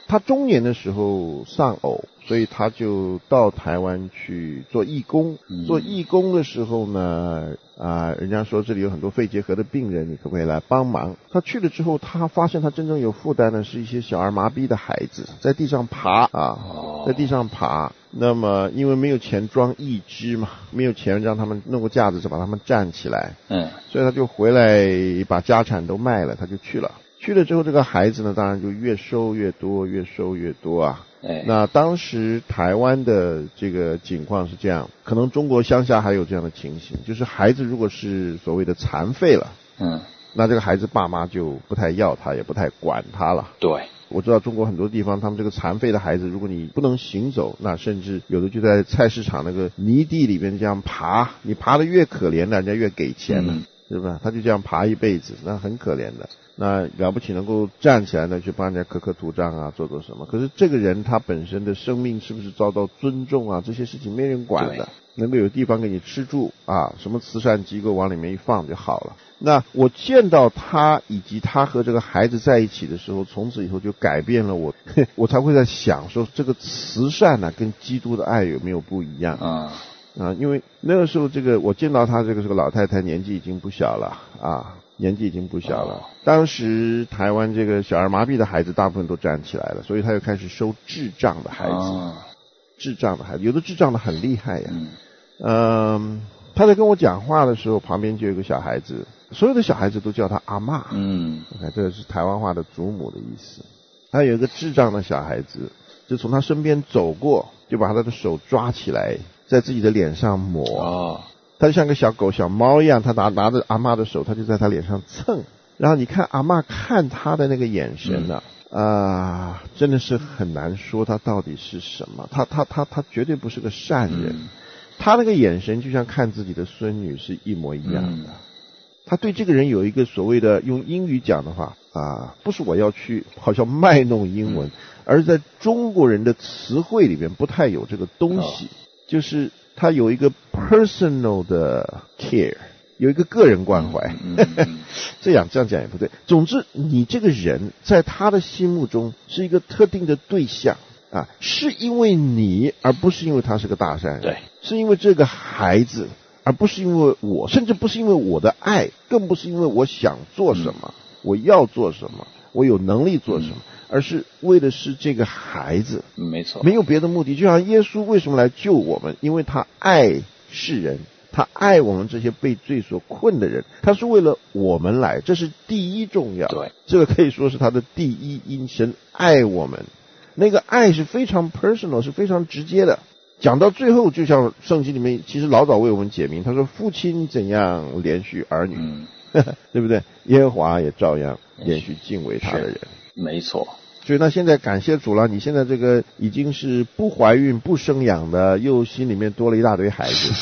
他中年的时候丧偶，所以他就到台湾去做义工。 嗯、 做义工的时候呢，啊，人家说这里有很多肺结核的病人，你可不可以来帮忙？他去了之后，他发现他真正有负担的是一些小儿麻痹的孩子，在地上爬啊，在地上爬。那么因为没有钱装义肢嘛，没有钱让他们弄个架子就把他们站起来， 嗯， 所以他就回来把家产都卖了，他就去了。去了之后，这个孩子呢，当然就越收越多，越收越多啊。 哎， 那当时台湾的这个情况是这样，可能中国乡下还有这样的情形，就是孩子如果是所谓的残废了， 嗯， 那这个孩子爸妈就不太要他，也不太管他了。 对， 我知道中国很多地方，他们这个残废的孩子，如果你不能行走，那甚至有的就在菜市场那个泥地里边这样爬，你爬得越可怜的，人家越给钱了。嗯，是吧？他就这样爬一辈子，那很可怜的。那了不起能够站起来呢，去帮人家刻刻图章啊，做做什么。可是这个人他本身的生命是不是遭到尊重啊，这些事情没人管的。能够有地方给你吃住啊，什么慈善机构往里面一放就好了。那我见到他以及他和这个孩子在一起的时候，从此以后就改变了我，我才会在想说，这个慈善呢、啊，跟基督的爱有没有不一样啊？啊，因为那个时候这个我见到他这个这个老太太年纪已经不小了啊，年纪已经不小了。当时台湾这个小儿麻痹的孩子大部分都站起来了，所以他又开始收智障的孩子，智障的孩子，有的智障的很厉害呀。嗯，呃、他在跟我讲话的时候，旁边就有个小孩子，所有的小孩子都叫他阿嬷。嗯，看这个是台湾话的祖母的意思。还有一个智障的小孩子，就从他身边走过，就把他的手抓起来，在自己的脸上抹。哦，他就像个小狗小猫一样，他拿拿着阿嬷的手，他就在他脸上蹭。然后你看阿嬷看他的那个眼神呢、啊，啊、呃，真的是很难说他到底是什么。他他他他绝对不是个善人，嗯、他那个眼神就像看自己的孙女是一模一样的。嗯、他对这个人有一个所谓的，用英语讲的话啊，不是我要去好像卖弄英文，嗯、而在中国人的词汇里面不太有这个东西，哦、就是他有一个 personal 的 care。有一个个人关怀，嗯嗯嗯、这样这样讲也不对。总之，你这个人在他的心目中是一个特定的对象啊，是因为你，而不是因为他是个大善人。对，是因为这个孩子，而不是因为我，甚至不是因为我的爱，更不是因为我想做什么，嗯、我要做什么，我有能力做什么，嗯、而是为的是这个孩子。没错，没有别的目的。就像耶稣为什么来救我们？因为他爱世人。他爱我们这些被罪所困的人，他是为了我们来，这是第一重要。对，这个可以说是他的第一因。神爱我们，那个爱是非常 personal， 是非常直接的。讲到最后，就像圣经里面其实老早为我们解明，他说父亲怎样连续儿女，嗯、对不对？耶和华也照样连续敬畏他的人。没错。所以那现在感谢主了，你现在这个已经是不怀孕不生养的，又心里面多了一大堆孩子。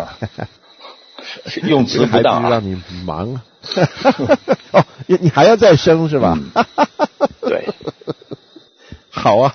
用词不当、啊、孩子就让你忙啊。哦，你还要再生是吧？嗯、对。好啊。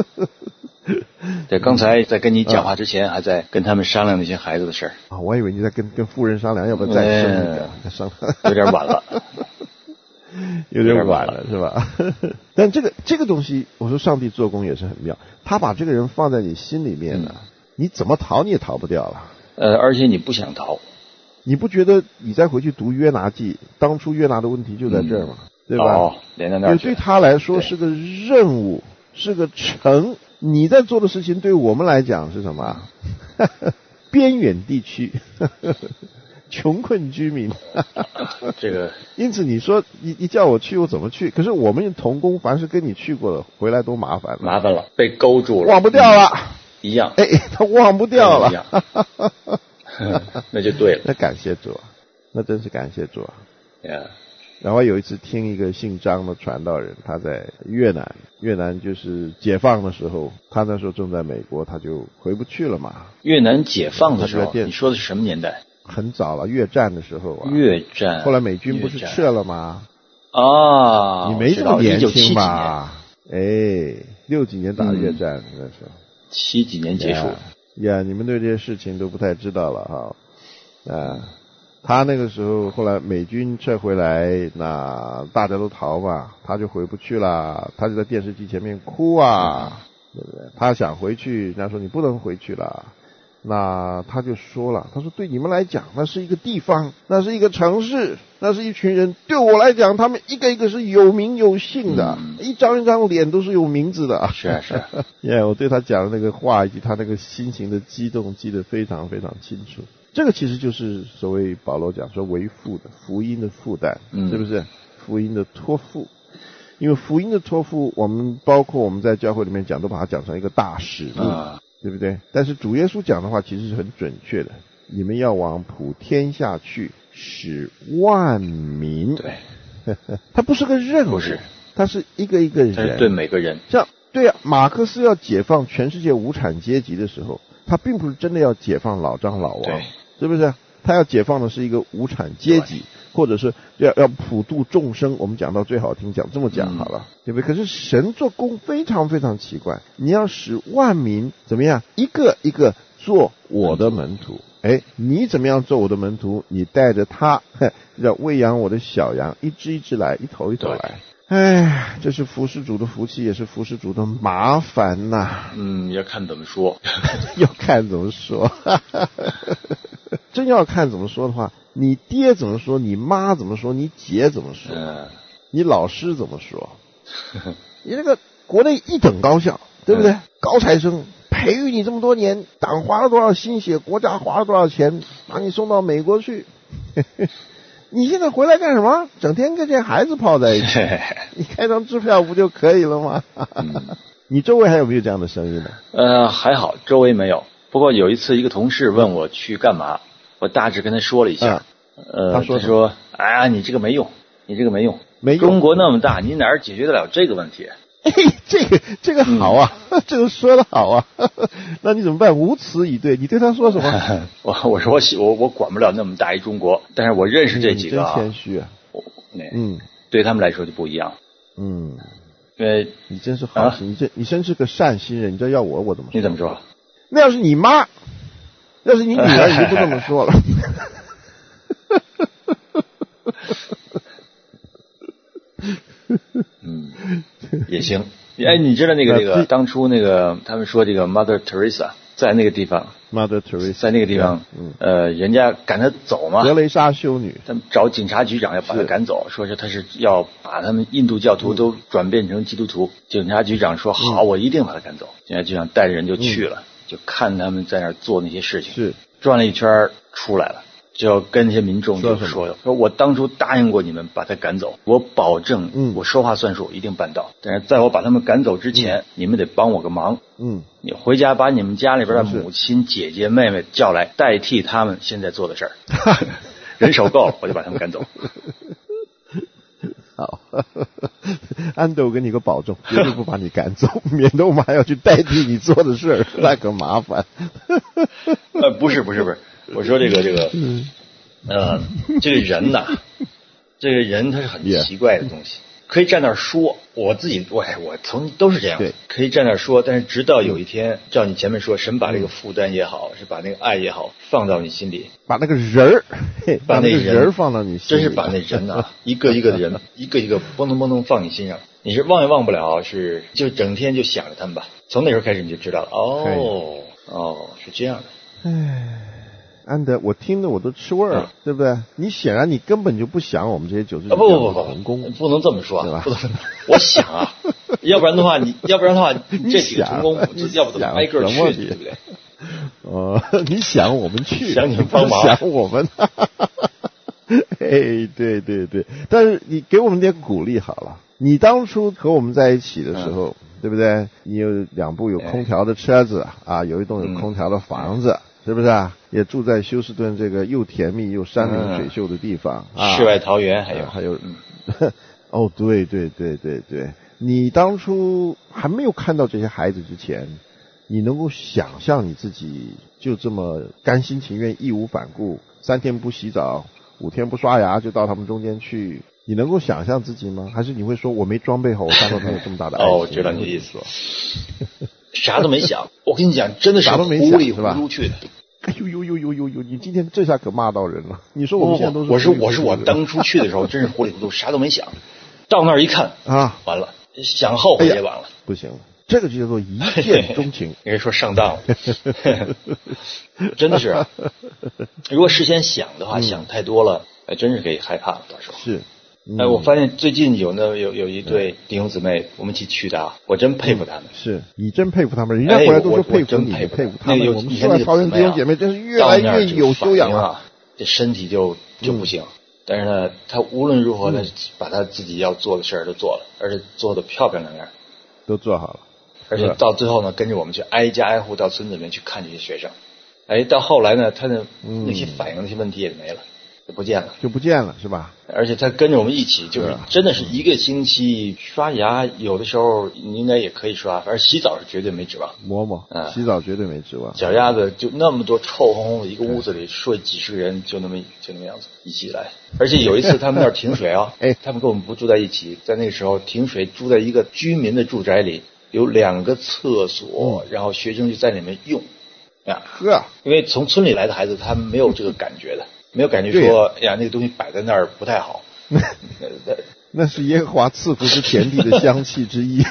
对，刚才在跟你讲话之前，还在跟他们商量那些孩子的事儿啊。我以为你在跟跟夫人商量，要不要再生一个？再商量有点晚了。 有点晚了是吧？但这个这个东西，我说上帝做工也是很妙，他把这个人放在你心里面呢，嗯、你怎么逃你也逃不掉了。 呃，而且你不想逃， 你不觉得你再回去读约拿记，当初约拿的问题就在这儿吗？嗯、对吧？ 哦，连在那儿。 对他来说是个任务，是个城。你在做的事情，对我们来讲是什么？边远地区。穷困居民。 这个， 因此你说你你叫我去我怎么去？可是我们同工凡是跟你去过了，回来都麻烦了， 麻烦了，被勾住了， 忘不掉了， 嗯、一样， 哎，他忘不掉了， 一样那就对了， 那感谢主啊，那真是感谢主啊。 Yeah. 然后有一次听一个姓张的传道人，他在越南，越南就是解放的时候，他那时候正在美国，他就回不去了嘛。 越南解放的时候，你说的是什么年代？ 很早了，越战的时候啊。 越战。 后来美军不是撤了吗？ 啊， 你没这么年轻吧？哎，六几年打越战、嗯、那时候。 七几年结束。 呀， yeah, yeah, 你们对这些事情都不太知道了哈。啊， 他那个时候后来美军撤回来，那大家都逃吧，他就回不去了，他就在电视机前面哭啊，对不对？他想回去，人家说你不能回去了。那他就说了，他说对你们来讲那是一个地方，那是一个城市，那是一群人，对我来讲他们一个一个是有名有姓的，嗯、一张一张脸都是有名字的。 是啊是啊耶yeah, 我对他讲的那个话以及他那个心情的激动记得非常非常清楚。这个其实就是所谓保罗讲说为父的福音的负担，嗯、是不是福音的托付？因为福音的托付，我们包括我们在教会里面讲都把它讲成一个大使命、啊对不对？但是主耶稣讲的话其实是很准确的，你们要往普天下去，使万民。 对， 他不是个任务， 不是， 他是一个一个人， 是对每个人。 像对啊，马克思要解放全世界无产阶级的时候，他并不是真的要解放老张老王，是不是？他要解放的是一个无产阶级，或者是要要普度众生。我们讲到最好听，讲这么讲好了，嗯、对不对？可是神做工非常非常奇怪，你要使万民怎么样，一个一个做我的门徒。哎，你怎么样做我的门徒？你带着他，要喂养我的小羊，一只一只来，一头一头来。哎，这是服侍主的福气，也是服侍主的麻烦呐、啊。 嗯，要看怎么说， 要看怎么说。真要看怎么说的话，你爹怎么说，你妈怎么说，你姐怎么说，嗯、你老师怎么说，你这个国内一等高校，对不对？嗯、高材生培育你这么多年，党花了多少心血，国家花了多少钱，把你送到美国去。你现在回来干什么？整天跟这孩子泡在一起，你开张支票不就可以了吗？嗯、你周围还有没有这样的声音呢？ 呃，还好，周围没有。不过有一次，一个同事问我去干嘛，我大致跟他说了一下。嗯、呃，他说：“他说，哎呀，你这个没用，你这个没用， 没用。 中国那么大，你哪儿解决得了这个问题？” 哎，这个这个好啊，嗯、这个说的好啊。那你怎么办？无词以对。你对他说什么？ 我我说我我我管不了那么大一中国，但是我认识这几个、啊。 你真谦虚啊。 嗯，对他们来说就不一样。 嗯， 因为你真是好心，啊、你这你真是个善心人。你这要我我怎么说？ 你怎么说？ 那要是你妈，要是你女儿，你就不这么说了。 嗯，也行。哎，你知道那个那个当初那个他们说这个 Mother Teresa 在那个地方 ，Mother Teresa 在那个地方，嗯、呃，人家赶他走嘛， 德雷莎修女， 他们找警察局长要把他赶走，说是他是要把他们印度教徒都转变成基督徒。嗯、警察局长说好，我一定把他赶走。警察局长带着人就去了。嗯就看他们在那儿做那些事情， 是转了一圈出来了，就跟那些民众就说了，说我当初答应过你们把他赶走，我保证，嗯，我说话算数，一定办到。但是在我把他们赶走之前，嗯、你们得帮我个忙， 嗯， 你回家把你们家里边的母亲、姐姐、妹妹叫来，代替他们现在做的事儿，人手够了，我就把他们赶走。 好，安德，我给你个保证，绝对不把你赶走，免得我们还要去代替你做的事儿，那可麻烦。 呃，不是不是不是，我说这个这个，呃，这个人呐，这个人他是很奇怪的东西， yeah. 可以站那儿说，我自己我我从都是这样，可以站那儿说，但是直到有一天，照你前面说，神把这个负担也好，是把那个爱也好，放到你心里， 把那个人儿，把那个人儿放到你心里， 真是把那人啊，一个一个的人，一个一个嘣咚嘣咚放你心上，你是忘也忘不了，是就整天就想着他们吧。从那时候开始你就知道了，哦哦，是这样的。 唉，安德，我听着我都吃味儿了，嗯、对不对？你显然你根本就不想我们这些九十九不不不不童工， 不能这么说，对吧？不能，我想啊，要不然的话，你要不然的话，这几个童工，要不怎么挨个去，对不对？ 哦，你想我们去， 想你帮忙， 想我们。哎，对对对，但是你给我们点鼓励好了。你当初和我们在一起的时候，嗯、对不对？你有两部有空调的车子啊，有一栋有空调的房子。嗯是不是啊？也住在休斯顿这个又甜蜜又山明水秀的地方， 嗯啊、世外桃源还有、 啊、还有，嗯、哦，对对对对对，你当初还没有看到这些孩子之前，你能够想象你自己就这么甘心情愿、义无反顾，三天不洗澡，五天不刷牙就到他们中间去？你能够想象自己吗？还是你会说我没装备好，我看到他有这么大的爱心？ 哦，我知道你的意思了。啥都没想，我跟你讲，真的是糊里糊涂去的。 哎呦呦呦呦呦呦，你今天这下可骂到人了。你说我们现在都是我是我是我当初去的时候真是糊里糊涂，啥都没想，到那儿一看啊，完了，想后悔也晚了，哎、 不行了。这个就叫做一见钟情。 应该说上当了，真的是、啊。如果事先想的话，嗯、想太多了，哎，真是可以害怕了。到时候是， 嗯、哎，我发现最近有那有有一对弟兄姊妹，我们一起去的啊，我真佩服他们。 嗯、是你真佩服他们，人家回来都说佩服你， 哎、 佩服他们。 那我们世外桃源弟兄姐妹真是越来越有修养了、 啊，这身体就就不行。嗯但是呢，他无论如何呢，嗯、把他自己要做的事儿都做了，而且做的漂漂亮亮， 都做好了。 而且到最后呢，跟着我们去挨家挨户到村子里面去看这些学生。哎，到后来呢，他的那些反应那些问题也没了，就不见了， 就不见了，是吧？ 而且他跟着我们一起，就是真的是一个星期刷牙，有的时候你应该也可以刷，反正洗澡是绝对没指望。 摸摸，嗯，洗澡绝对没指望。 脚丫子就那么多臭烘烘的一个屋子里睡几十个人，就那么就那么样子一起来。而且有一次他们那儿停水啊，哎，他们跟我们不住在一起，在那个时候停水，住在一个居民的住宅里。有两个厕所，然后学生就在里面用，啊， 呵， 因为从村里来的孩子，他们没有这个感觉的，没有感觉说，哎呀，那个东西摆在那儿不太好。 那是耶和华赐福之田地的香气之一。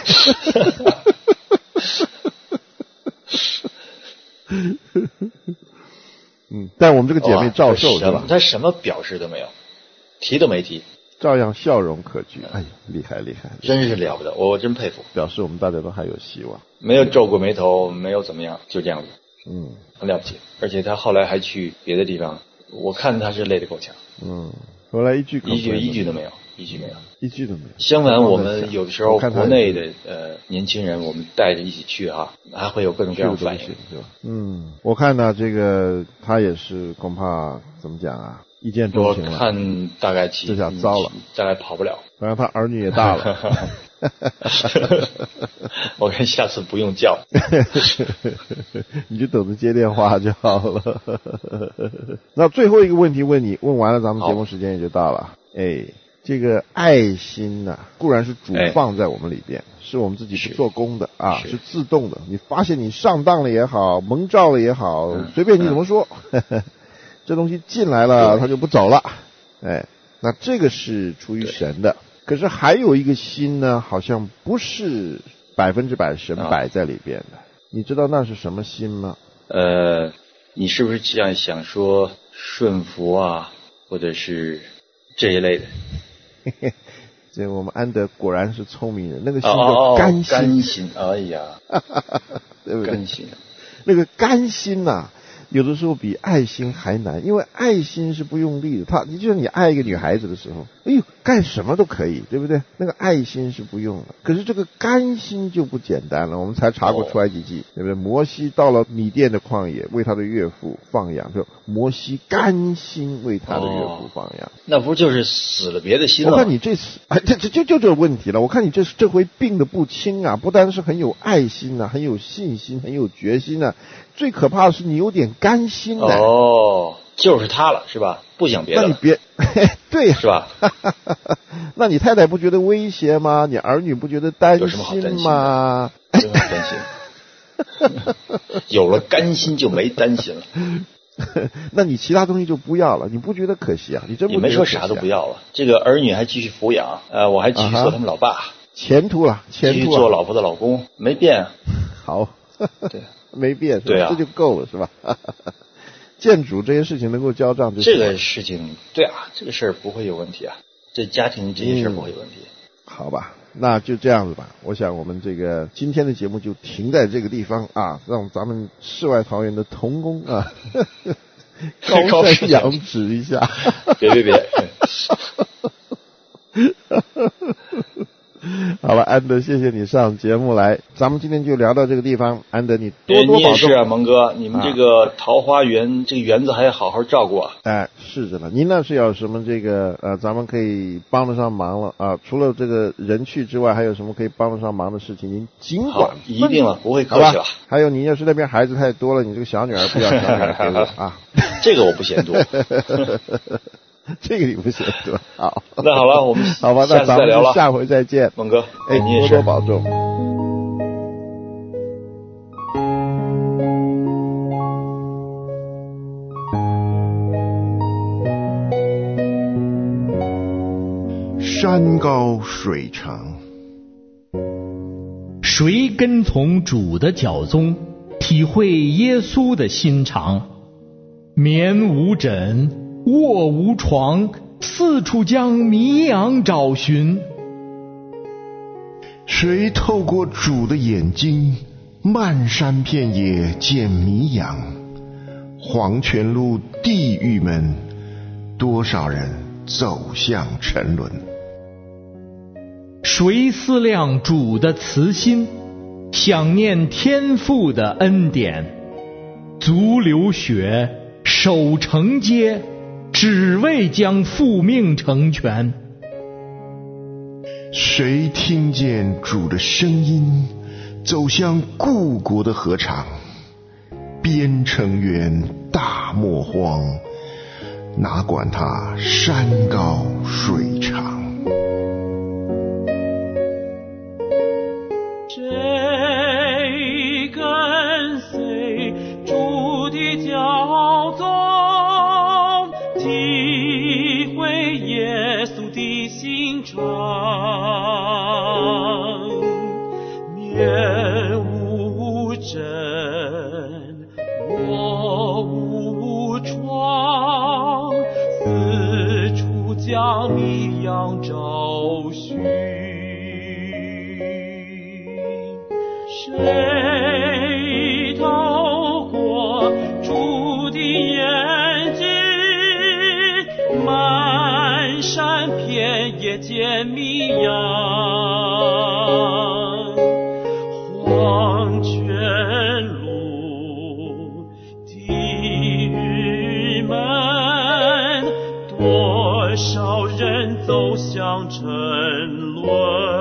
嗯，但我们这个姐妹照受对吧？ 她什么表示都没有，提都没提。 照样笑容可掬，哎呀，厉害厉害， 真是了不得，我真佩服。 表示我们大家都还有希望， 没有皱过眉头，没有怎么样，就这样子， 嗯， 很了不起。而且他后来还去别的地方，我看他是累得够呛， 嗯，后来一句一句一句都没有，一句没有， 一句都没有。 相反，我们有的时候国内的呃年轻人，我们带着一起去哈、啊，还会有各种各样的反应， 是吧？嗯，我看呢，这个他也是恐怕怎么讲啊？一见钟情了， 我看大概起这下糟了， 大概跑不了。 反正他儿女也大了， 我看下次不用叫， 你就等着接电话就好了。那最后一个问题问你，问完了咱们节目时间也就到了。哎，这个爱心呐、啊，固然是主放在我们里边，哎、是我们自己不做工的啊，是, 是自动的。你发现你上当了也好，蒙罩了也好，嗯、随便你怎么说。嗯这东西进来了，他就不走了，哎，那这个是出于神的。可是还有一个心呢，好像不是百分之百神摆在里边的。啊、你知道那是什么心吗？ 呃，你是不是这样想说顺服啊，或者是这一类的？ 嘿嘿，这我们安德果然是聪明人，那个心叫甘心。 哦、甘心，哎呀， 对不对？ 甘心， 那个甘心呐、啊。有的时候比爱心还难，因为爱心是不用力的。他，你就像你爱一个女孩子的时候，哎呦，干什么都可以，对不对？那个爱心是不用的。可是这个甘心就不简单了。我们才查过出埃及记，对不对？摩西到了米甸的旷野，为他的岳父放羊，就摩西甘心为他的岳父放羊。哦、 那不就是死了别的心了？ 我看你这次，哎，这这就就这个问题了。我看你这这回病得不轻啊，不单是很有爱心啊，很有信心，很有决心啊。最可怕的是你有点甘心的哦，就是他了是吧？不想别的了， 那你别对是吧？ 那你太太不觉得威胁吗？你儿女不觉得担心吗？ 有什么好担心？担心有了甘心就没担心了。 那你其他东西就不要了，你不觉得可惜啊？你真不觉得可惜、啊？ 你没说啥都不要了，这个儿女还继续抚养，呃，我还继续做他们老爸，啊、 前途了，前途、啊、 继续做老婆的老公，没变、啊。 好， 对。 没变， 对啊， 这就够了，是吧？见主这些事情能够交账就， 这个事情，对啊，这个事儿不会有问题啊，这家庭这些事儿不会有问题、嗯。 好吧，那就这样子吧。我想我们这个今天的节目就停在这个地方啊，让咱们世外桃源的同工啊，高山仰止一下。 别别别。 好了，安德，谢谢你上节目来，咱们今天就聊到这个地方。安德，你多多保重。 你也是啊，蒙哥，你们这个桃花源、啊、这个园子还要好好照顾啊。 哎，是的了，您那是有什么这个呃，咱们可以帮得上忙了啊？除了这个人去之外，还有什么可以帮得上忙的事情？您尽管一定了，不会客气了。 还有，您要是那边孩子太多了，你这个小女儿不要小女儿给我啊。 这个我不嫌多。 这个你不嫌多。好， 那好了，我们好吧，那咱们下回再见， 蒙哥。 哎， 你也是多多保重。 山高水长。 谁跟从主的脚踪，体会耶稣的心肠？眠无枕，卧无床，四处将迷羊找寻。 谁透过主的眼睛，漫山遍野见迷羊？黄泉路地狱门，多少人走向沉沦。 谁思量主的慈心，想念天父的恩典？足流血，手承接，只为将父命成全。 谁听见主的声音，走向故国的禾场？边城原，大漠荒，哪管它山高水长。 谁跟随主的脚踪，体会耶稣的心肠？面无枕，卧无床，四处将迷羊找寻。谁透过主的眼睛，漫山遍野见迷羊？黄泉路，地狱门，多少人走向沉沦。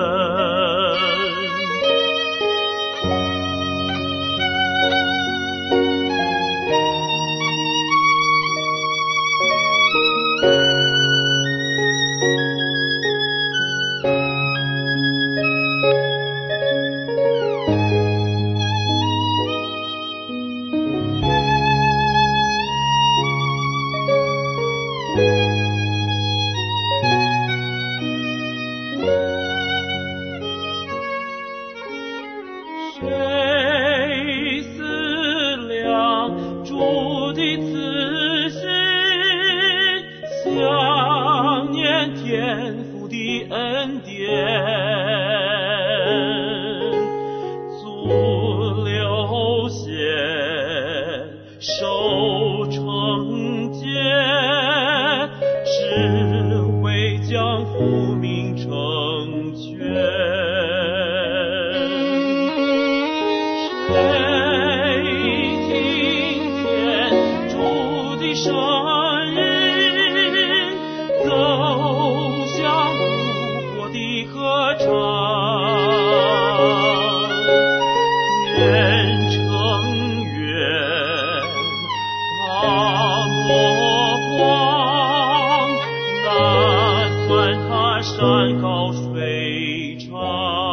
谁思量主的慈心，想念天父的恩典？足流血，手承接，只为将父命成全。谁听见主的声音，走向故国的禾场？边城原，大漠荒，哪管它山高水长。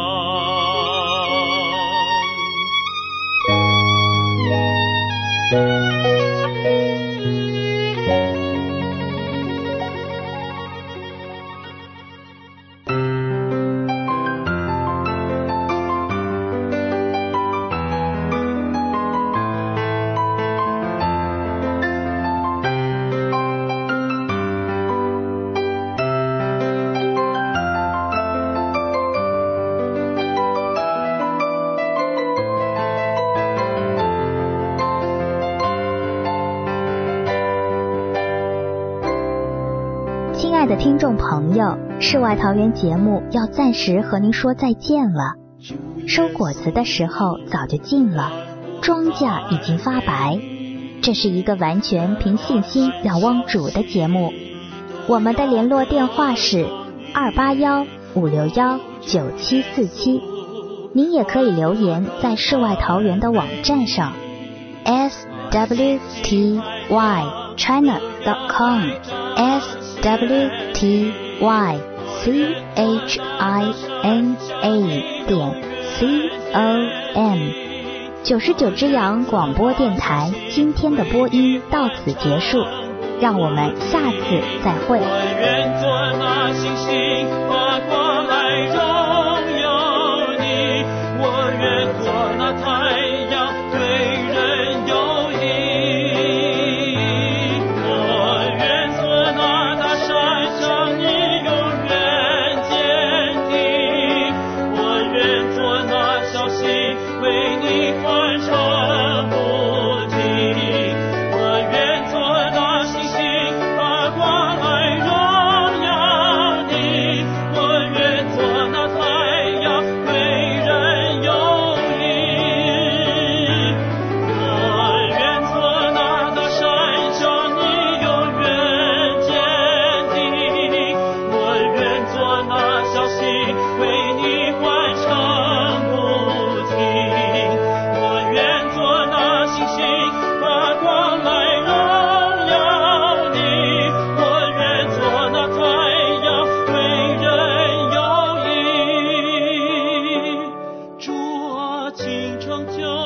亲爱的听众朋友，世外桃源节目要暂时和您说再见了。收果子的时候早就近了，庄稼已经发白。这是一个完全凭信心仰望主的节目。我们的联络电话是二八幺五六幺九七四七，您也可以留言在世外桃源的网站上 s w t y china dot com s w t y c h i n a 点 c o m。 九十九之阳广播电台今天的播音到此结束，让我们下次再会。 成就。